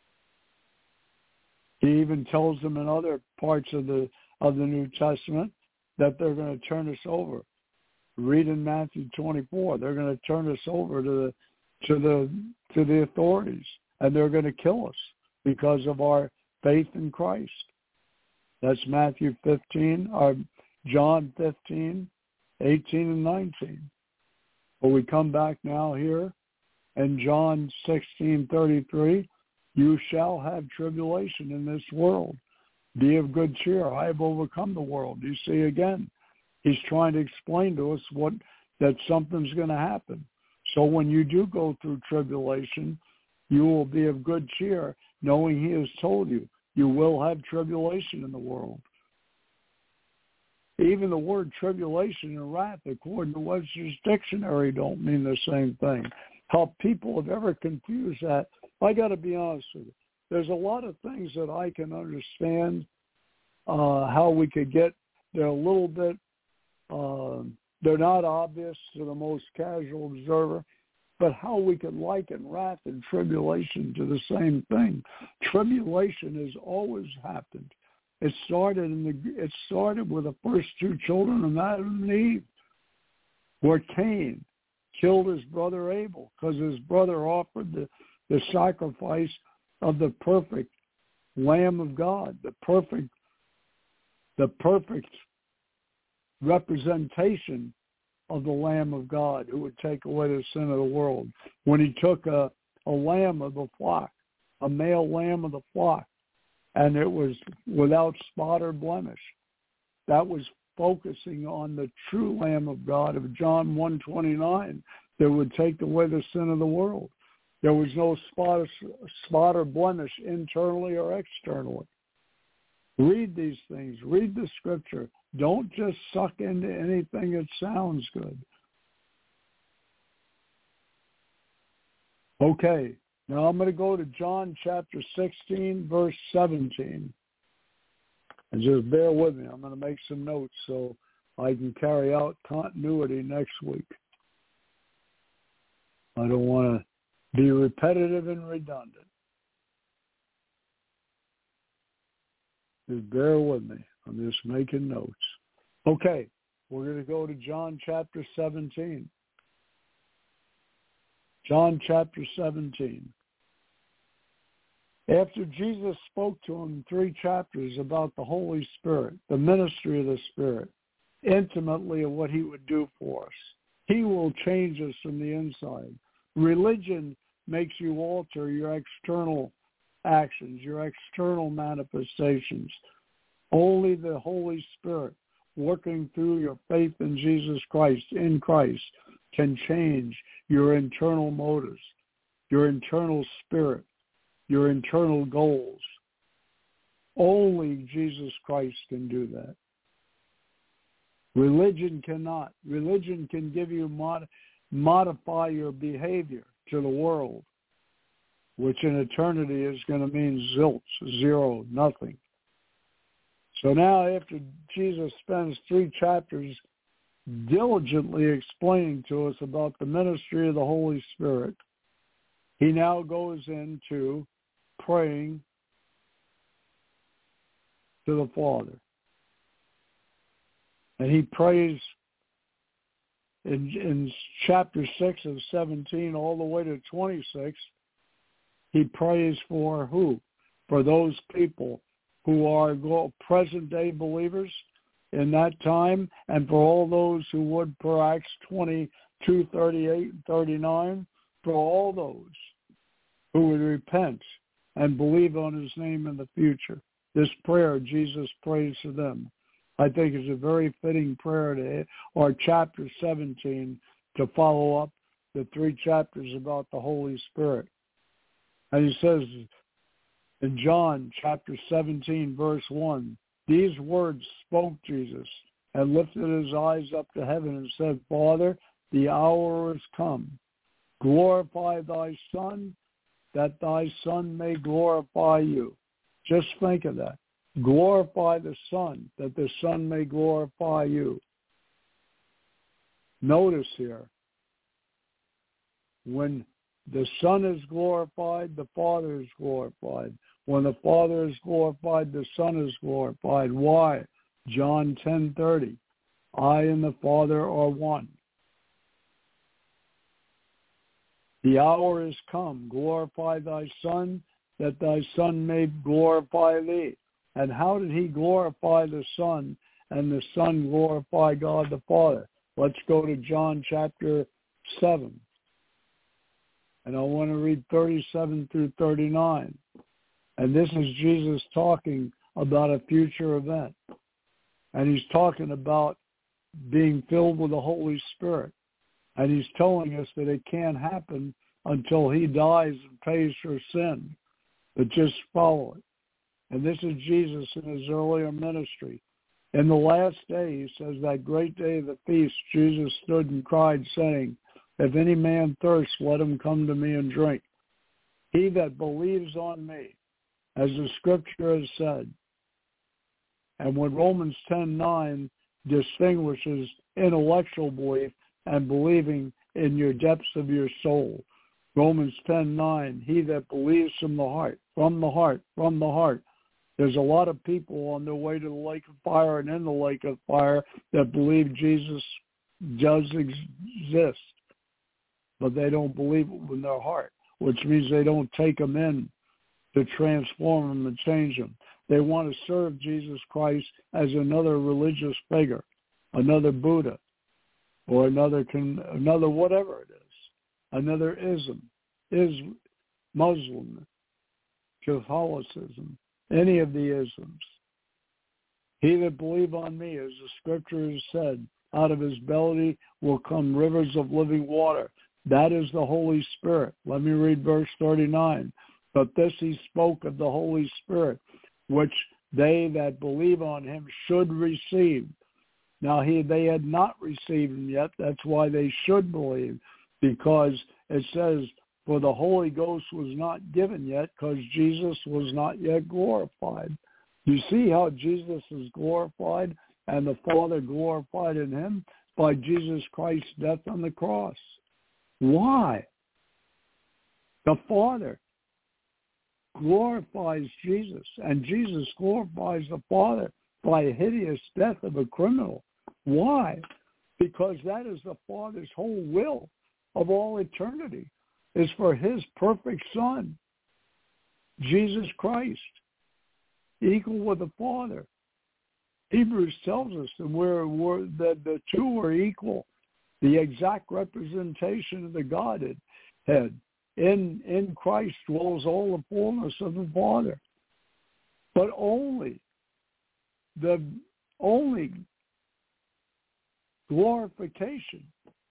He even tells them in other parts of the New Testament that they're going to turn us over. Read in Matthew 24. They're going to turn us over to the authorities, and they're going to kill us because of our faith in Christ. That's Matthew 15, or John 15, 18 and 19. But we come back now here in John 16:33. You shall have tribulation in this world. Be of good cheer. I have overcome the world. You see again, he's trying to explain to us that something's going to happen. So when you do go through tribulation, you will be of good cheer, knowing he has told you. You will have tribulation in the world. Even the word tribulation and wrath, according to Webster's dictionary, don't mean the same thing. How people have ever confused that, I got to be honest with you. There's a lot of things that I can understand how we could get. They're a little bit They're not obvious to the most casual observer, but how we can liken wrath and tribulation to the same thing. Tribulation has always happened. It started with the first two children of Adam and Eve, where Cain killed his brother Abel because his brother offered the sacrifice of the perfect Lamb of God, the perfect representation of the Lamb of God who would take away the sin of the world. When he took a lamb of the flock, a male lamb of the flock, and it was without spot or blemish, that was focusing on the true Lamb of God of John 1:29 that would take away the sin of the world. There was no spot or blemish internally or externally. Read these things. Read the scripture. Don't just suck into anything that sounds good. Okay, now I'm going to go to John chapter 16, verse 17. And just bear with me. I'm going to make some notes so I can carry out continuity next week. I don't want to be repetitive and redundant. Just bear with me. I'm just making notes. Okay, we're going to go to John chapter 17. John chapter 17. After Jesus spoke to him 3 chapters about the Holy Spirit, the ministry of the Spirit, intimately of what he would do for us. He will change us from the inside. Religion makes you alter your external actions, your external manifestations. Only the Holy Spirit working through your faith in Jesus Christ, in Christ, can change your internal motives, your internal spirit, your internal goals. Only Jesus Christ can do that. Religion cannot. Religion can give you modify your behavior to the world, which in eternity is going to mean zilch, zero, nothing. So now after Jesus spends 3 chapters diligently explaining to us about the ministry of the Holy Spirit, he now goes into praying to the Father. And he prays in chapter 6 of 17 all the way to 26, he prays for who? For those people who are present-day believers in that time, and for all those who would, per Acts 22, 38, and 39, for all those who would repent and believe on his name in the future. This prayer, Jesus prays for them. I think is a very fitting prayer to, or chapter 17, to follow up the 3 chapters about the Holy Spirit. And he says in John chapter 17, verse 1, these words spoke Jesus and lifted his eyes up to heaven and said, Father, the hour has come. Glorify thy Son, that thy Son may glorify you. Just think of that. Glorify the Son, that the Son may glorify you. Notice here, when the Son is glorified, the Father is glorified. When the Father is glorified, the Son is glorified. Why? John 10:30. I and the Father are one. The hour is come. Glorify thy Son, that thy Son may glorify thee. And how did he glorify the Son and the Son glorify God the Father? Let's go to John chapter 7. And I want to read 37 through 39. And this is Jesus talking about a future event. And he's talking about being filled with the Holy Spirit. And he's telling us that it can't happen until he dies and pays for sin. But just follow it. And this is Jesus in his earlier ministry. In the last day, he says, that great day of the feast, Jesus stood and cried, saying, if any man thirst, let him come to me and drink. He that believes on me, as the scripture has said. And when Romans 10:9 distinguishes intellectual belief and believing in your depths of your soul. Romans 10:9, he that believes from the heart, from the heart, from the heart. There's a lot of people on their way to the lake of fire and in the lake of fire that believe Jesus does exist, but they don't believe it in their heart, which means they don't take him in to transform them and change them. They want to serve Jesus Christ as another religious figure, another Buddha, or another whatever it is, another ism, Muslim, Catholicism, any of the isms. He that believe on me, as the scripture has said, out of his belly will come rivers of living water. That is the Holy Spirit. Let me read verse 39. But this he spoke of the Holy Spirit, which they that believe on him should receive. Now they had not received him yet. That's why they should believe, because it says, for the Holy Ghost was not given yet, because Jesus was not yet glorified. You see how Jesus is glorified and the Father glorified in him? By Jesus Christ's death on the cross. Why? The Father glorifies Jesus, and Jesus glorifies the Father by a hideous death of a criminal. Why? Because that is the Father's whole will of all eternity, is for his perfect Son, Jesus Christ, equal with the Father. Hebrews tells us that the two are equal, the exact representation of the Godhead. In Christ dwells all the fullness of the Father. But only glorification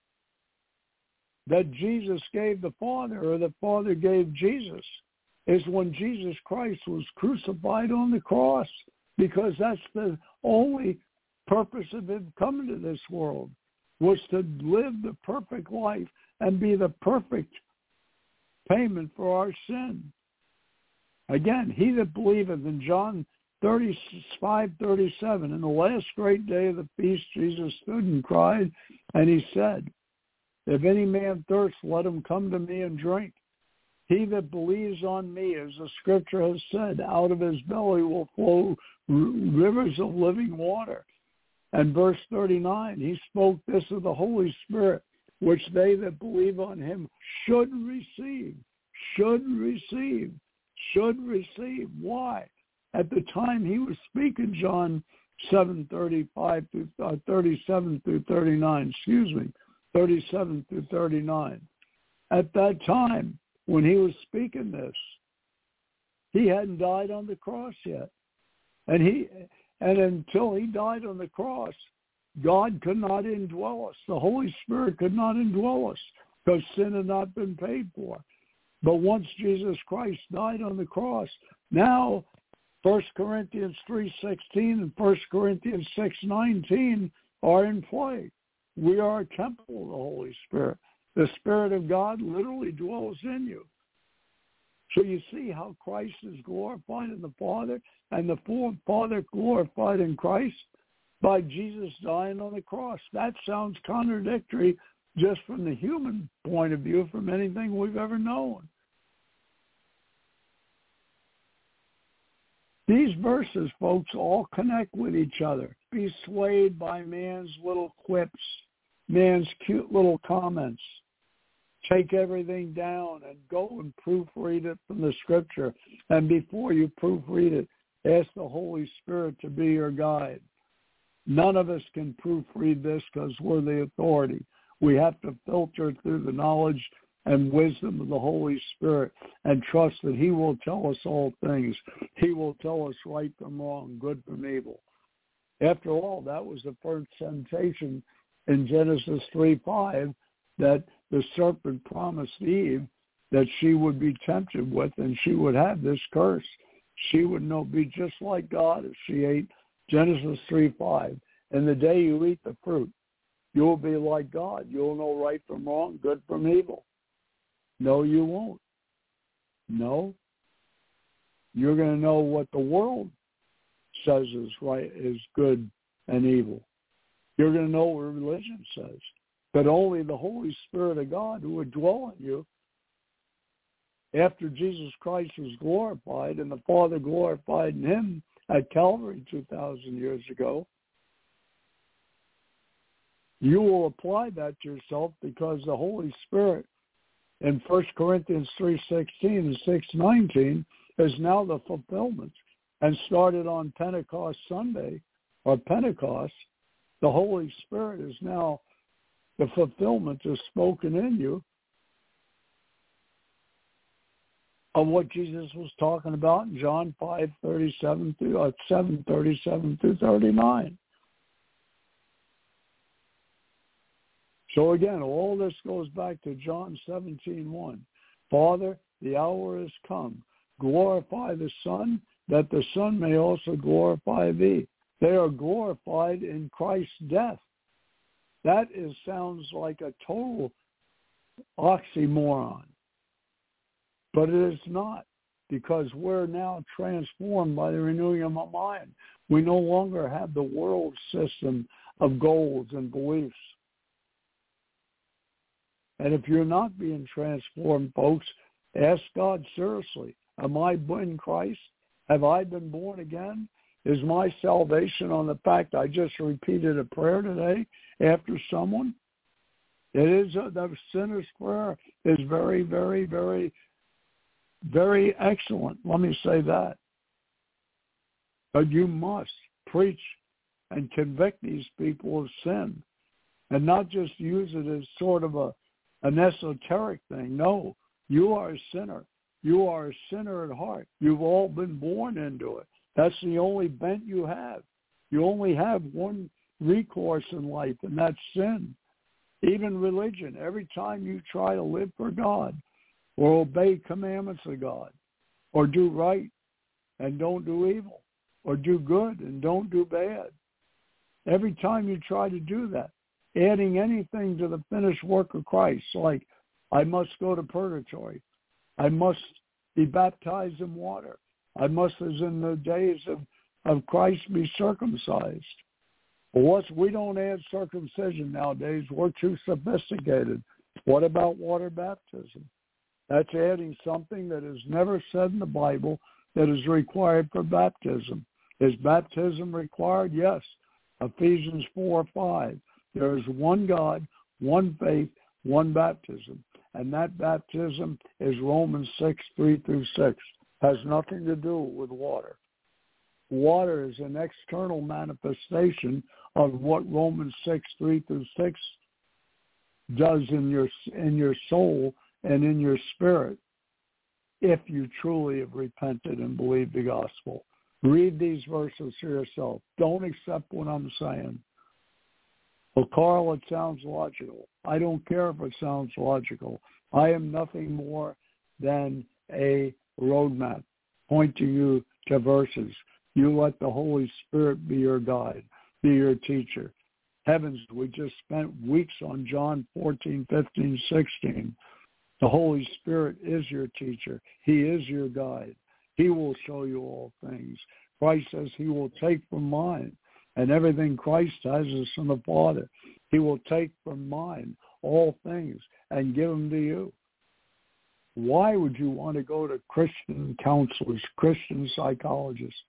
that Jesus gave the Father, or the Father gave Jesus, is when Jesus Christ was crucified on the cross, because that's the only purpose of him coming to this world, was to live the perfect life and be the perfect payment for our sin. Again, he that believeth, in John 35:37, in the last great day of the feast, Jesus stood and cried, and he said, if any man thirst, let him come to me and drink. He that believes on me, as the scripture has said, out of his belly will flow rivers of living water. And verse 39, he spoke this of the Holy Spirit, which they that believe on him should receive. Should receive. Should receive. Why? At the time he was speaking, John 7:35 through 37 through 39, 37 through 39. At that time, when he was speaking this, he hadn't died on the cross yet. And until he died on the cross, God could not indwell us. The Holy Spirit could not indwell us, because sin had not been paid for. But once Jesus Christ died on the cross, now 1 Corinthians 3:16 and 1 Corinthians 6:19 are in play. We are a temple of the Holy Spirit. The Spirit of God literally dwells in you. So you see how Christ is glorified in the Father, and the Father glorified in Christ by Jesus dying on the cross. That sounds contradictory just from the human point of view, from anything we've ever known. These verses, folks, all connect with each other. Be swayed by man's little quips, man's cute little comments. Take everything down and go and proofread it from the scripture. And before you proofread it, ask the Holy Spirit to be your guide. None of us can proofread this because we're the authority. We have to filter through the knowledge and wisdom of the Holy Spirit and trust that he will tell us all things. He will tell us right from wrong, good from evil. After all, that was the first temptation in Genesis 3:5, that the serpent promised Eve that she would be tempted with, and she would have this curse. She would be just like God if she ate. Genesis 3:5. And the day you eat the fruit, you will be like God. You'll know right from wrong, good from evil. No, you won't. No. You're going to know what the world says is right, is good and evil. You're going to know what religion says. But only the Holy Spirit of God who would dwell in you after Jesus Christ was glorified and the Father glorified in him at Calvary 2,000 years ago, you will apply that to yourself because the Holy Spirit in 1 Corinthians 3:16 and 6:19 is now the fulfillment. And started on Pentecost Sunday, or Pentecost, the Holy Spirit is now the fulfillment is spoken in you of what Jesus was talking about in John 5:37 through 7:37 through 39. So again, all this goes back to John 17:1. Father, the hour has come. Glorify the Son, that the Son may also glorify thee. They are glorified in Christ's death. That sounds like a total oxymoron. But it is not, because we're now transformed by the renewing of our mind. We no longer have the world system of goals and beliefs. And if you're not being transformed, folks, ask God seriously, am I in Christ? Have I been born again? Is my salvation on the fact I just repeated a prayer today after someone? It is, the sinner's prayer is very, very, very, very excellent. Let me say that. But you must preach and convict these people of sin and not just use it as sort of an esoteric thing. No, you are a sinner. You are a sinner at heart. You've all been born into it. That's the only bent you have. You only have one recourse in life, and that's sin. Even religion, every time you try to live for God or obey commandments of God or do right and don't do evil or do good and don't do bad, every time you try to do that, adding anything to the finished work of Christ, like I must go to purgatory, I must be baptized in water, I must, as in the days of Christ, be circumcised. Well, we don't add circumcision nowadays. We're too sophisticated. What about water baptism? That's adding something that is never said in the Bible that is required for baptism. Is baptism required? Yes. Ephesians 4:5. There is one God, one faith, one baptism. And that baptism is Romans 6:3 through 6. Has nothing to do with water. Water is an external manifestation of what Romans 6:3 through 6 does in your soul and in your spirit, if you truly have repented and believed the gospel. Read these verses for yourself. Don't accept what I'm saying. Well, Carl, it sounds logical. I don't care if it sounds logical. I am nothing more than a roadmap pointing you to verses. You let the Holy Spirit be your guide, be your teacher. Heavens, we just spent weeks on John 14, 15, 16. The Holy Spirit is your teacher. He is your guide. He will show you all things. Christ says he will take from mine, and everything Christ has is from the Father. He will take from mine all things and give them to you. Why would you want to go to Christian counselors, Christian psychologists?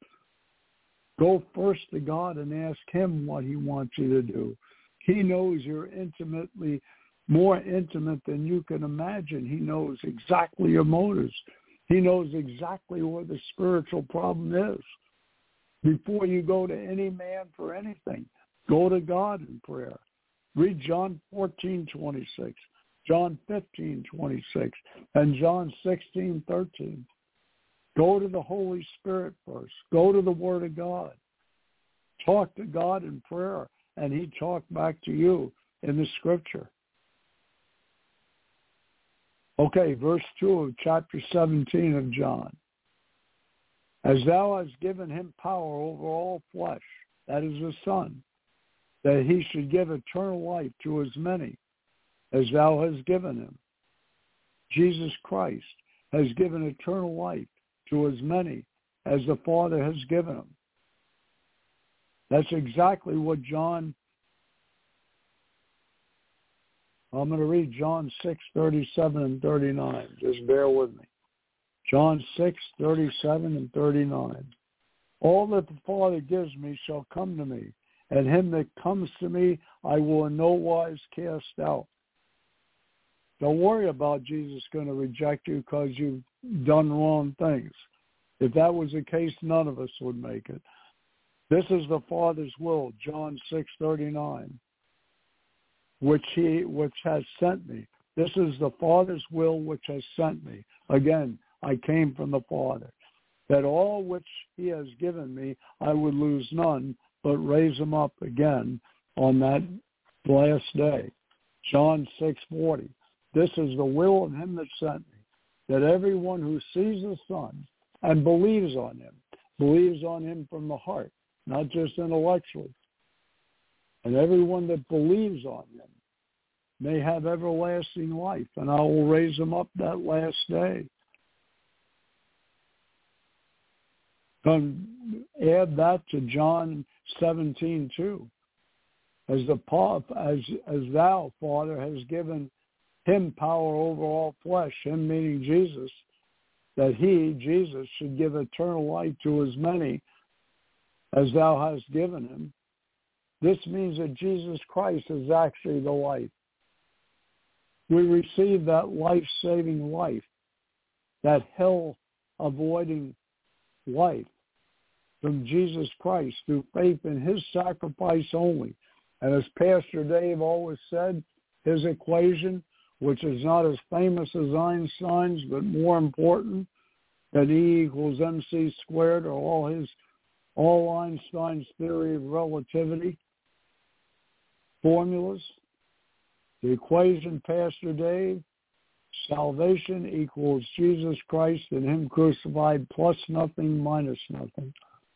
Go first to God and ask him what he wants you to do. He knows you're intimately, more intimate than you can imagine. He knows exactly your motives. He knows exactly where the spiritual problem is. Before you go to any man for anything, go to God in prayer. Read John 14:26, John 15:26, and John 16:13. Go to the Holy Spirit first. Go to the Word of God. Talk to God in prayer, and he talked back to you in the Scripture. Okay, verse 2 of chapter 17 of John. As thou hast given him power over all flesh, that is the Son, that he should give eternal life to as many as thou hast given him. Jesus Christ has given eternal life to as many as the Father has given him. That's exactly what John I'm going to read John 6:37 and 39. Just bear with me. John 6:37 and 39. All that the Father gives me shall come to me, and him that comes to me I will in no wise cast out. Don't worry about Jesus going to reject you because you've done wrong things. If that was the case, none of us would make it. This is the Father's will, John 6:39, which has sent me. This is the Father's will which has sent me. Again, I came from the Father, that all which he has given me I would lose none, but raise him up again on that last day. John 6:40. This is the will of him that sent me, that everyone who sees the Son and believes on him from the heart, not just intellectually. And everyone that believes on him may have everlasting life, and I will raise him up that last day. Add that to John 17:2. As thou, Father, has given him power over all flesh, him meaning Jesus, that he, Jesus, should give eternal life to as many as thou hast given him. This means that Jesus Christ is actually the life. We receive that life-saving life, that hell-avoiding life from Jesus Christ through faith in his sacrifice only. And as Pastor Dave always said, his equation, which is not as famous as Einstein's, but more important, that E equals MC squared, or all Einstein's theory of relativity formulas. The equation, Pastor Dave, salvation equals Jesus Christ and him crucified plus nothing minus nothing.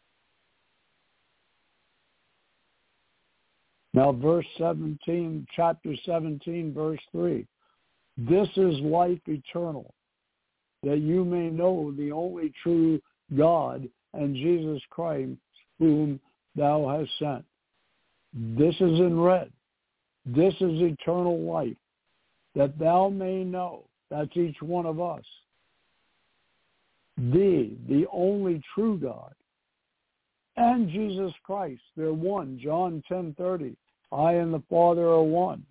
Now verse 17, chapter 17, verse 3. This is life eternal, that you may know the only true God and Jesus Christ whom thou hast sent. This is in red. This is eternal life, that thou may know, that's each one of us, the only true God, and Jesus Christ. They're one. John 10:30. I and the Father are one.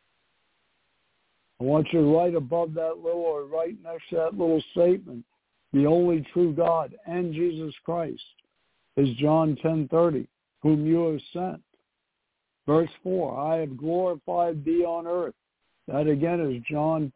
I want you to write above that little, or right next to that little statement, the only true God and Jesus Christ is John 10:30, whom you have sent. Verse 4, I have glorified thee on earth. That again is John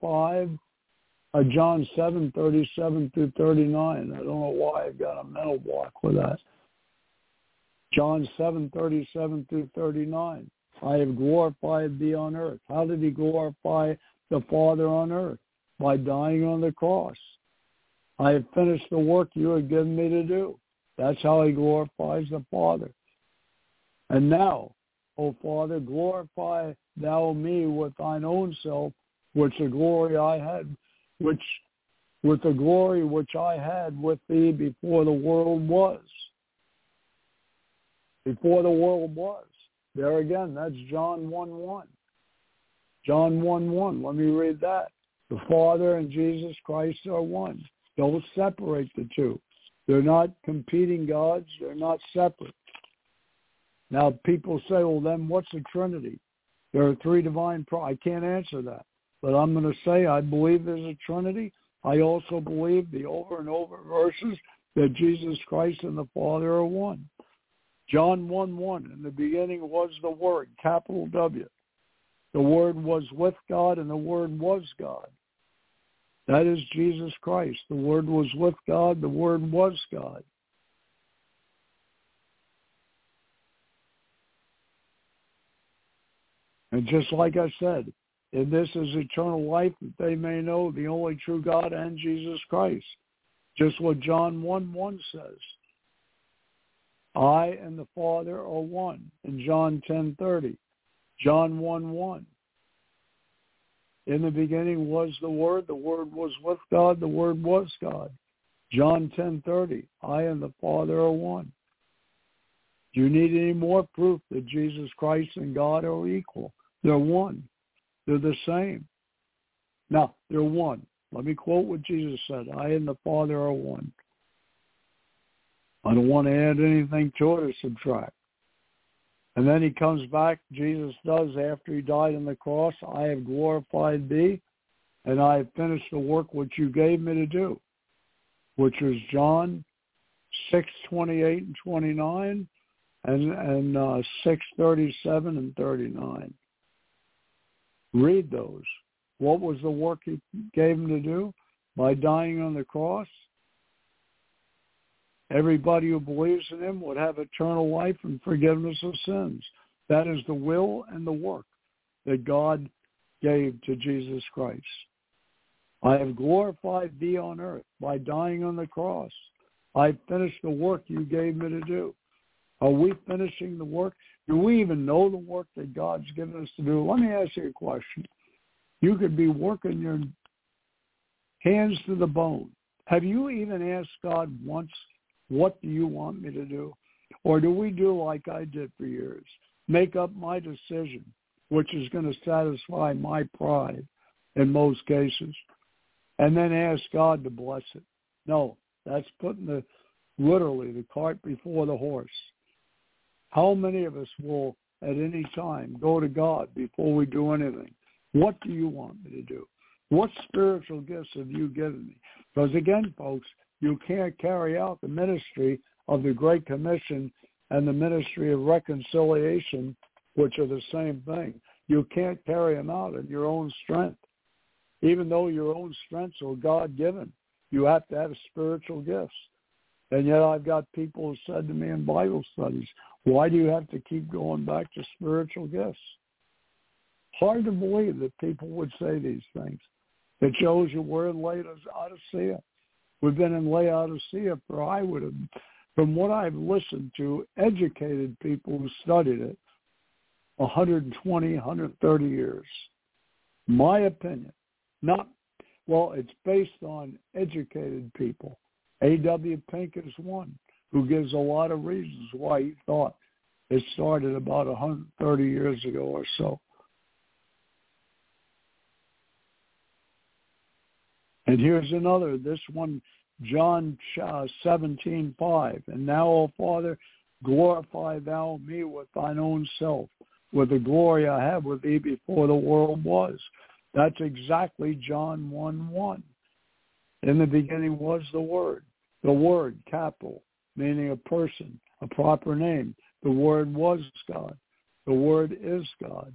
7:37 through 39. I don't know why I've got a mental block with that. John 7:37 through 39. I have glorified thee on earth. How did he glorify the Father on earth? By dying on the cross. I have finished the work you have given me to do. That's how he glorifies the Father. And now, O Father, glorify thou me with thine own self, with the glory I had with thee before the world was. Before the world was. There again, that's John 1:1. John 1:1. Let me read that. The Father and Jesus Christ are one. Don't separate the two. They're not competing gods. They're not separate. Now, people say, well, then what's the Trinity? There are three divine I can't answer that. But I'm going to say I believe there's a Trinity. I also believe the over and over verses that Jesus Christ and the Father are one. John 1:1, in the beginning was the Word, capital W. The Word was with God, and the Word was God. That is Jesus Christ. The Word was with God. The Word was God. And just like I said, and this is eternal life, that they may know the only true God and Jesus Christ. Just what John 1:1 says. I and the Father are one, in John 10:30. John 1:1. In the beginning was the Word was with God, the Word was God. John 10:30. I and the Father are one. Do you need any more proof that Jesus Christ and God are equal? They're one. They're the same. Now, they're one. Let me quote what Jesus said. I and the Father are one. I don't want to add anything to it or subtract. And then he comes back, Jesus does, after he died on the cross, I have glorified thee, and I have finished the work which you gave me to do, which was John 6:28 and 29 and 6:37 and 39. Read those. What was the work he gave him to do? By dying on the cross, everybody who believes in him would have eternal life and forgiveness of sins. That is the will and the work that God gave to Jesus Christ. I have glorified thee on earth by dying on the cross. I finished the work you gave me to do. Are we finishing the work? Do we even know the work that God's given us to do? Let me ask you a question. You could be working your hands to the bone. Have you even asked God once, what do you want me to do? Or do we do like I did for years? Make up my decision, which is going to satisfy my pride in most cases, and then ask God to bless it. No, that's putting literally the cart before the horse. How many of us will at any time go to God before we do anything? What do you want me to do? What spiritual gifts have you given me? Because again, folks, you can't carry out the ministry of the Great Commission and the ministry of reconciliation, which are the same thing. You can't carry them out in your own strength. Even though your own strengths are God-given, you have to have spiritual gifts. And yet I've got people who said to me in Bible studies, why do you have to keep going back to spiritual gifts? Hard to believe that people would say these things. It shows you we're in Laodicea. We've been in Laodicea for, from what I've listened to, educated people who studied it, 120, 130 years. My opinion. It's based on educated people. A.W. Pink is one who gives a lot of reasons why he thought it started about 130 years ago or so. And here's another, this one, John 17:5. And now, O Father, glorify thou me with thine own self, with the glory I had with thee before the world was. That's exactly John 1:1. In the beginning was the Word. The Word, capital, meaning a person, a proper name. The Word was God. The Word is God.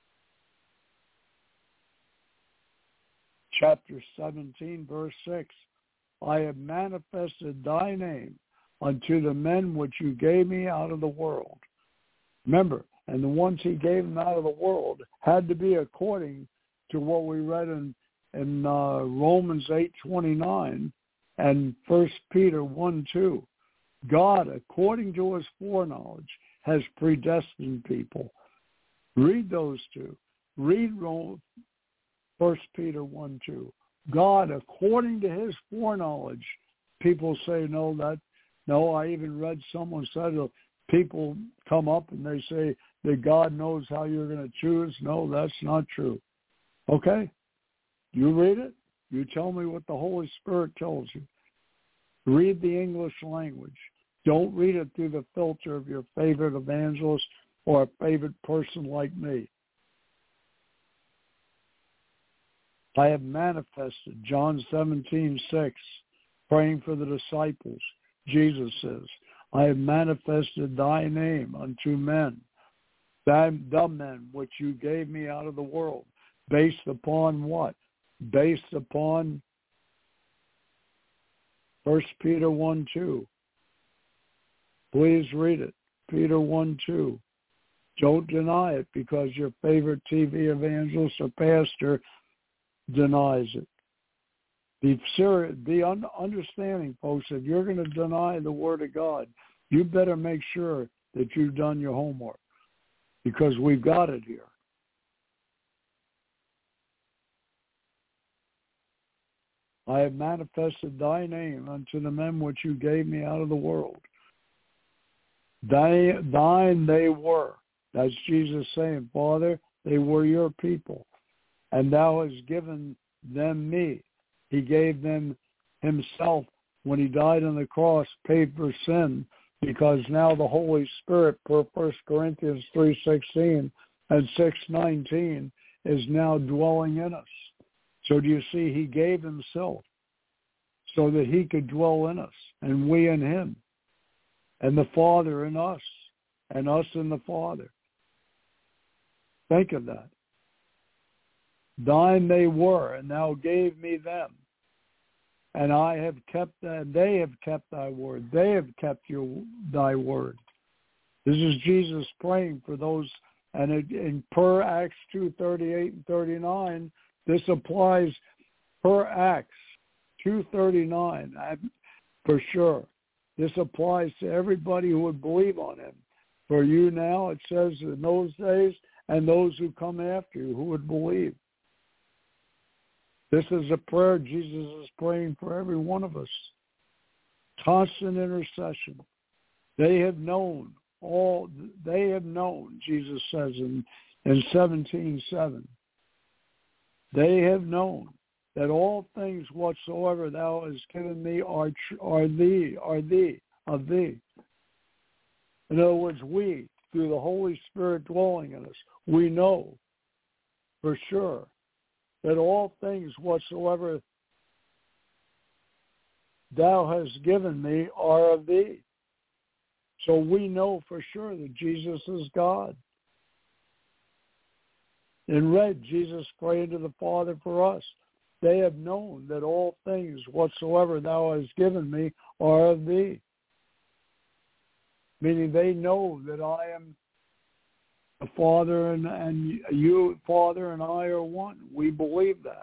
Chapter 17, verse 6. I have manifested thy name unto the men which you gave me out of the world. Remember, and the ones he gave them out of the world had to be according to what we read in Romans 8:29 and 1 Peter 1:2. God, according to his foreknowledge, has predestined people. Read those two. Read 1 Peter 1:2. God, according to his foreknowledge, people say, no, I even read someone said people come up and they say that God knows how you're going to choose. No, that's not true. Okay, you read it. You tell me what the Holy Spirit tells you. Read the English language. Don't read it through the filter of your favorite evangelist or a favorite person like me. I have manifested, John 17:6, praying for the disciples. Jesus says, I have manifested thy name unto men, the men which you gave me out of the world. Based upon what? Based upon 1 Peter 1:2. Please read it. Peter 1:2. Don't deny it because your favorite TV evangelist or pastor denies it. Be understanding, folks. If you're going to deny the Word of God, you better make sure that you've done your homework because we've got it here. I have manifested thy name unto the men which you gave me out of the world. Thine they were. That's Jesus saying, Father, they were your people. and thou hast given them me. He gave them himself when he died on the cross, paid for sin, because now the Holy Spirit, per 1 Corinthians 3:16 and 6:19, is now dwelling in us. So do you see, he gave himself so that he could dwell in us, and we in him, and the Father in us, and us in the Father. Think of that. Thine they were, and thou gave me them. And I have kept that. They have kept thy word. They have kept thy word. This is Jesus praying for those. And in per Acts 2:38 and 39, this applies per Acts 2:39 for sure. This applies to everybody who would believe on him. For you now, it says, in those days, and those who come after you who would believe. This is a prayer Jesus is praying for every one of us. Constant intercession. They have known, Jesus says in 17:7. They have known that all things whatsoever thou hast given me are of thee. In other words, we, through the Holy Spirit dwelling in us, we know for sure that all things whatsoever thou hast given me are of thee. So we know for sure that Jesus is God. In red, Jesus prayed to the Father for us. They have known that all things whatsoever thou hast given me are of thee. Meaning they know that I am the Father and you, Father, and I are one. We believe that.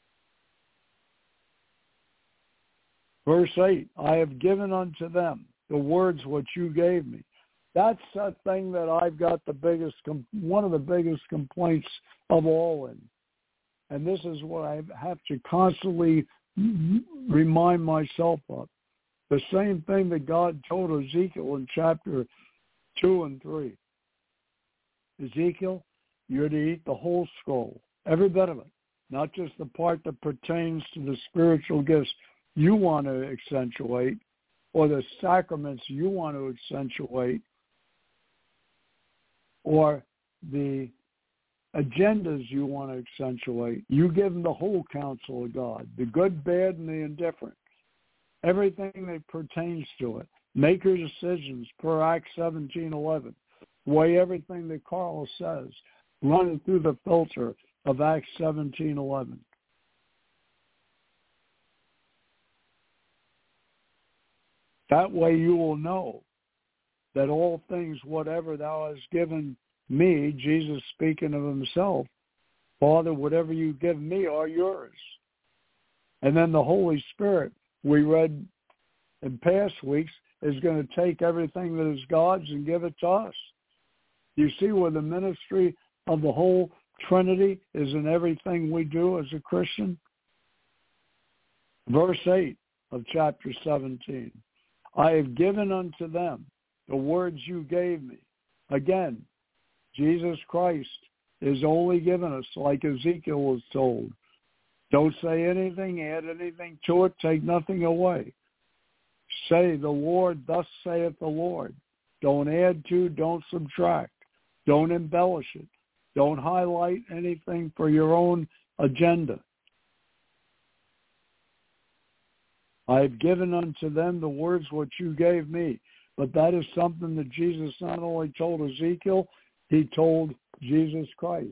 Verse 8, I have given unto them the words which you gave me. That's a thing that I've got one of the biggest complaints of all in. And this is what I have to constantly remind myself of. The same thing that God told Ezekiel in chapter 2 and 3. Ezekiel, you're to eat the whole scroll, every bit of it, not just the part that pertains to the spiritual gifts you want to accentuate or the sacraments you want to accentuate or the agendas you want to accentuate. You give them the whole counsel of God, the good, bad, and the indifferent, everything that pertains to it. Make your decisions per Acts 17:11. Weigh everything that Carl says. Run it through the filter of Acts 17:11. That way you will know that all things, whatever thou hast given me, Jesus speaking of himself, Father, whatever you give me are yours. And then the Holy Spirit, we read in past weeks, is going to take everything that is God's and give it to us. You see where the ministry of the whole Trinity is in everything we do as a Christian? Verse 8 of chapter 17. I have given unto them the words you gave me. Again, Jesus Christ is only given us, like Ezekiel was told. Don't say anything, add anything to it, take nothing away. Say, the Lord, thus saith the Lord. Don't add to, don't subtract. Don't embellish it. Don't highlight anything for your own agenda. I have given unto them the words which you gave me. But that is something that Jesus not only told Ezekiel, he told Jesus Christ.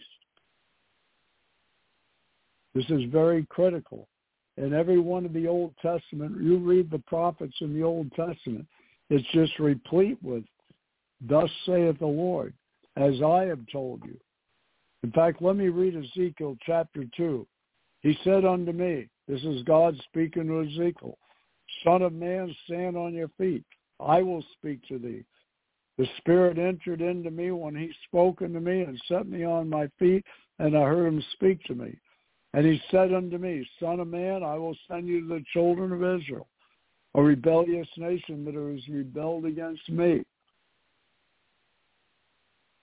This is very critical. In every one of the Old Testament, you read the prophets in the Old Testament, it's just replete with, thus saith the Lord, as I have told you. In fact, let me read Ezekiel chapter 2. He said unto me, this is God speaking to Ezekiel, Son of man, stand on your feet. I will speak to thee. The Spirit entered into me when he spoke unto me and set me on my feet, and I heard him speak to me. And he said unto me, Son of man, I will send you to the children of Israel, a rebellious nation that has rebelled against me.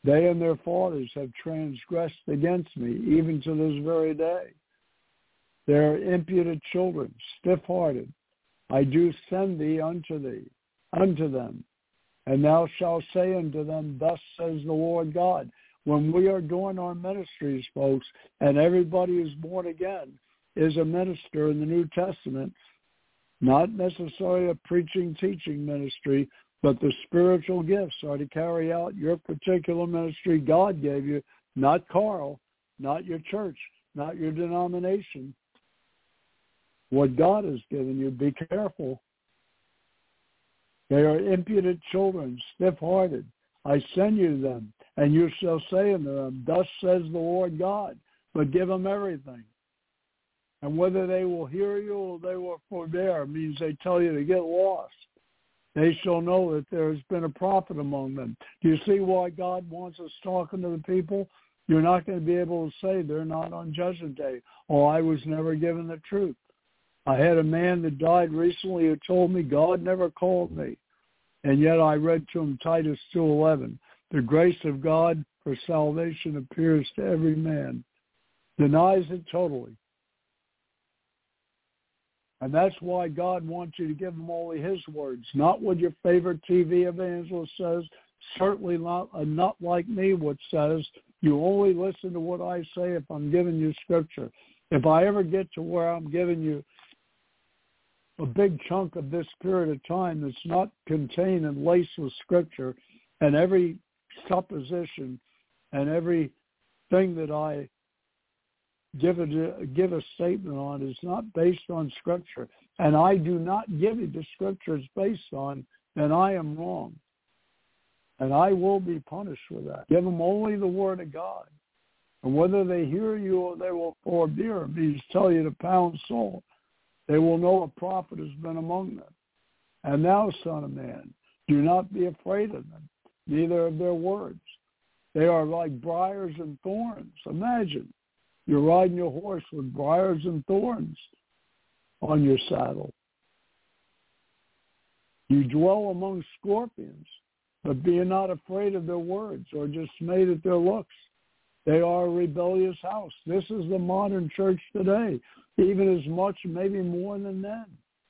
They and their fathers have transgressed against me, even to this very day. They are impudent children, stiff-hearted. I do send thee unto them. And thou shalt say unto them, thus says the Lord God. When we are doing our ministries, folks, and everybody who's born again is a minister in the New Testament, not necessarily a preaching, teaching ministry, but the spiritual gifts are to carry out your particular ministry God gave you, not Carl, not your church, not your denomination. What God has given you, be careful. They are impudent children, stiff-hearted. I send you them, and you shall say unto them, thus says the Lord God, but give them everything. And whether they will hear you or they will forbear means they tell you to get lost. They shall know that there has been a prophet among them. Do you see why God wants us talking to the people? You're not going to be able to say they're not on Judgment Day. Oh, I was never given the truth. I had a man that died recently who told me God never called me. And yet I read to him Titus 2:11. The grace of God for salvation appears to every man. Denies it totally. And that's why God wants you to give him only his words, not what your favorite TV evangelist says, certainly not like me, what says. You only listen to what I say if I'm giving you scripture. If I ever get to where I'm giving you a big chunk of this period of time that's not contained and laced with scripture, and every supposition and every thing that I give a statement on is not based on scripture, and I do not give you the scriptures based on, then I am wrong. And I will be punished for that. Give them only the word of God. And whether they hear you or they will forbear, means tell you to pound salt. They will know a prophet has been among them. And thou, son of man, do not be afraid of them, neither of their words. They are like briars and thorns. Imagine you're riding your horse with briars and thorns on your saddle. You dwell among scorpions, but be not afraid of their words or dismayed at their looks. They are a rebellious house. This is the modern church today, even as much, maybe more than then.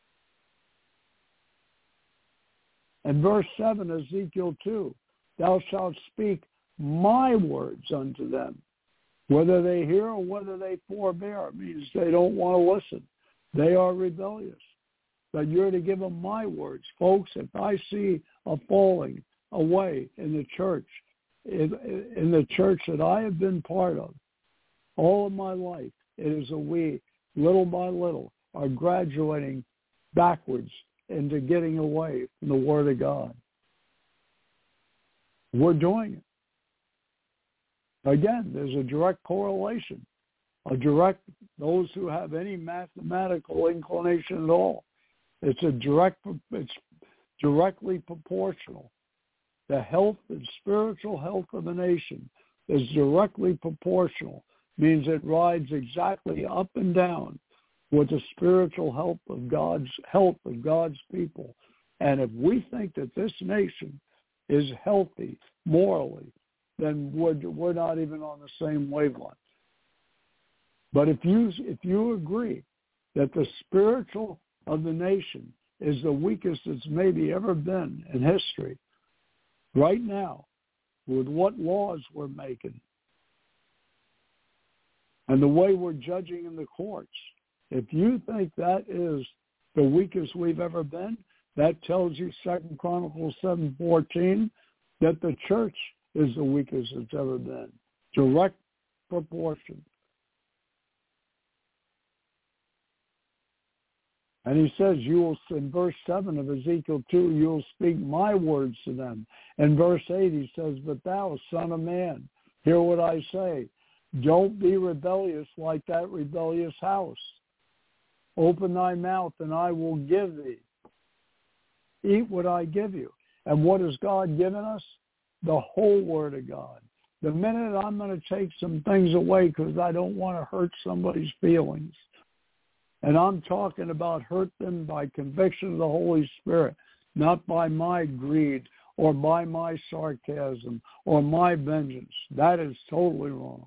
And verse 7, Ezekiel 2, thou shalt speak my words unto them. Whether they hear or whether they forbear, it means they don't want to listen. They are rebellious. But you're to give them my words. Folks, if I see a falling away in the church, in the church that I have been part of all of my life, it is a we, little by little, are graduating backwards into getting away from the Word of God. We're doing it. Again, there's a direct correlation, those who have any mathematical inclination at all. It's directly proportional. The health and spiritual health of a nation is directly proportional, means it rides exactly up and down with the spiritual health of God's people. And if we think that this nation is healthy morally, then we're not even on the same wavelength. But if you agree that the spiritual of the nation is the weakest it's maybe ever been in history, right now, with what laws we're making and the way we're judging in the courts, if you think that is the weakest we've ever been, that tells you 2 Chronicles 7:14 that the church is the weakest it's ever been. Direct proportion. And he says, in verse 7 of Ezekiel 2, you will speak my words to them. In verse 8, he says, but thou, son of man, hear what I say. Don't be rebellious like that rebellious house. Open thy mouth, and I will give thee. Eat what I give you. And what has God given us? The whole Word of God. The minute I'm going to take some things away because I don't want to hurt somebody's feelings, and I'm talking about hurt them by conviction of the Holy Spirit, not by my greed or by my sarcasm or my vengeance. That is totally wrong.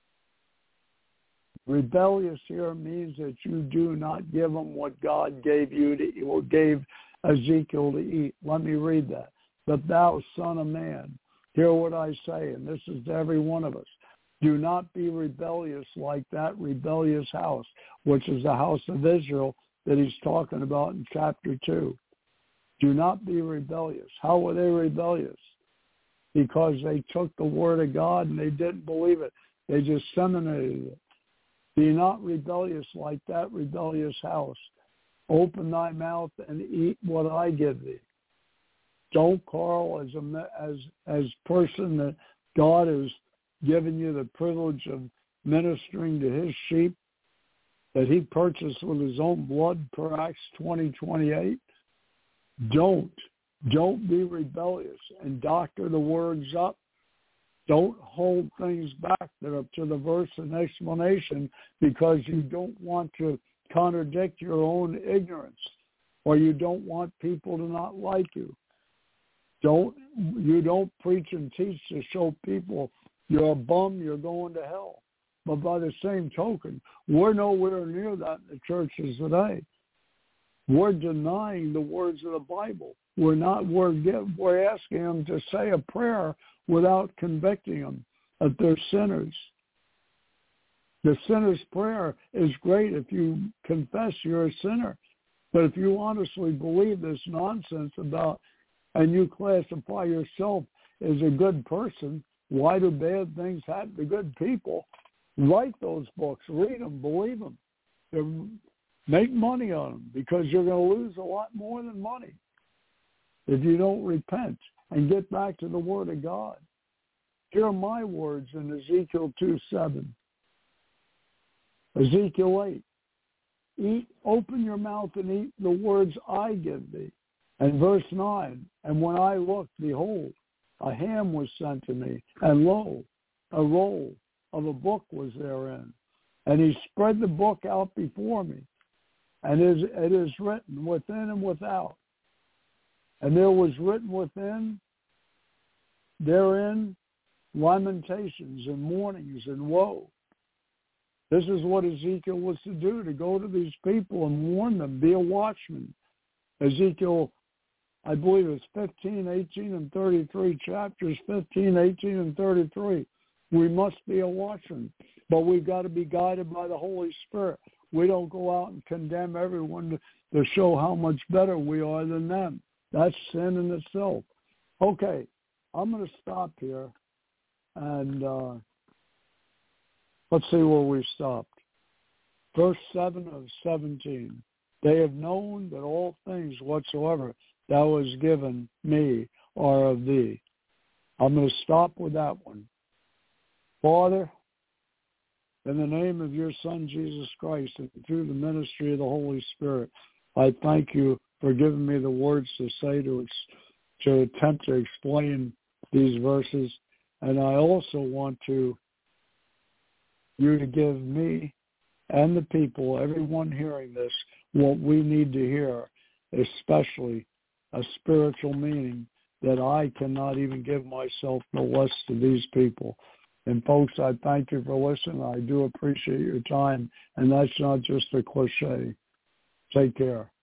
Rebellious here means that you do not give them what God gave you to, or gave Ezekiel to eat. Let me read that. But thou, son of man, hear what I say, and this is to every one of us. Do not be rebellious like that rebellious house, which is the house of Israel that he's talking about in chapter 2. Do not be rebellious. How were they rebellious? Because they took the word of God and they didn't believe it. They just disseminated it. Be not rebellious like that rebellious house. Open thy mouth and eat what I give thee. Don't, Carl, as person that God has given you the privilege of ministering to his sheep that he purchased with his own blood per Acts 20:28. Don't be rebellious and doctor the words up. Don't hold things back that are to the verse and explanation because you don't want to contradict your own ignorance or you don't want people to not like you. You don't preach and teach to show people you're a bum, you're going to hell. But by the same token, we're nowhere near that in the churches today. We're denying the words of the Bible. We're asking them to say a prayer without convicting them that they're sinners. The sinner's prayer is great if you confess you're a sinner. But if you honestly believe this nonsense about, and you classify yourself as a good person, why do bad things happen to good people? Write those books, read them, believe them. Make money on them because you're going to lose a lot more than money if you don't repent and get back to the Word of God. Hear my words in Ezekiel 2:7. Ezekiel 8. Open your mouth and eat the words I give thee. And verse 9. And when I looked, behold, a ham was sent to me, and lo, a roll of a book was therein. And he spread the book out before me. And it is written within and without. And there was written therein lamentations and mournings and woe. This is what Ezekiel was to do, to go to these people and warn them, be a watchman. Ezekiel, I believe it's 15, 18, and 33, chapters 15, 18, and 33. We must be a watchman, but we've got to be guided by the Holy Spirit. We don't go out and condemn everyone to show how much better we are than them. That's sin in itself. Okay, I'm going to stop here, and let's see where we stopped. Verse 7 of 17. They have known that all things whatsoever thou hast given me are of thee. I'm going to stop with that one. Father, in the name of your Son, Jesus Christ, and through the ministry of the Holy Spirit, I thank you for giving me the words to say to attempt to explain these verses. And I also want you to give me and the people, everyone hearing this, what we need to hear, especially a spiritual meaning that I cannot even give myself, no less to these people. And folks, I thank you for listening. I do appreciate your time, and that's not just a cliche. Take care.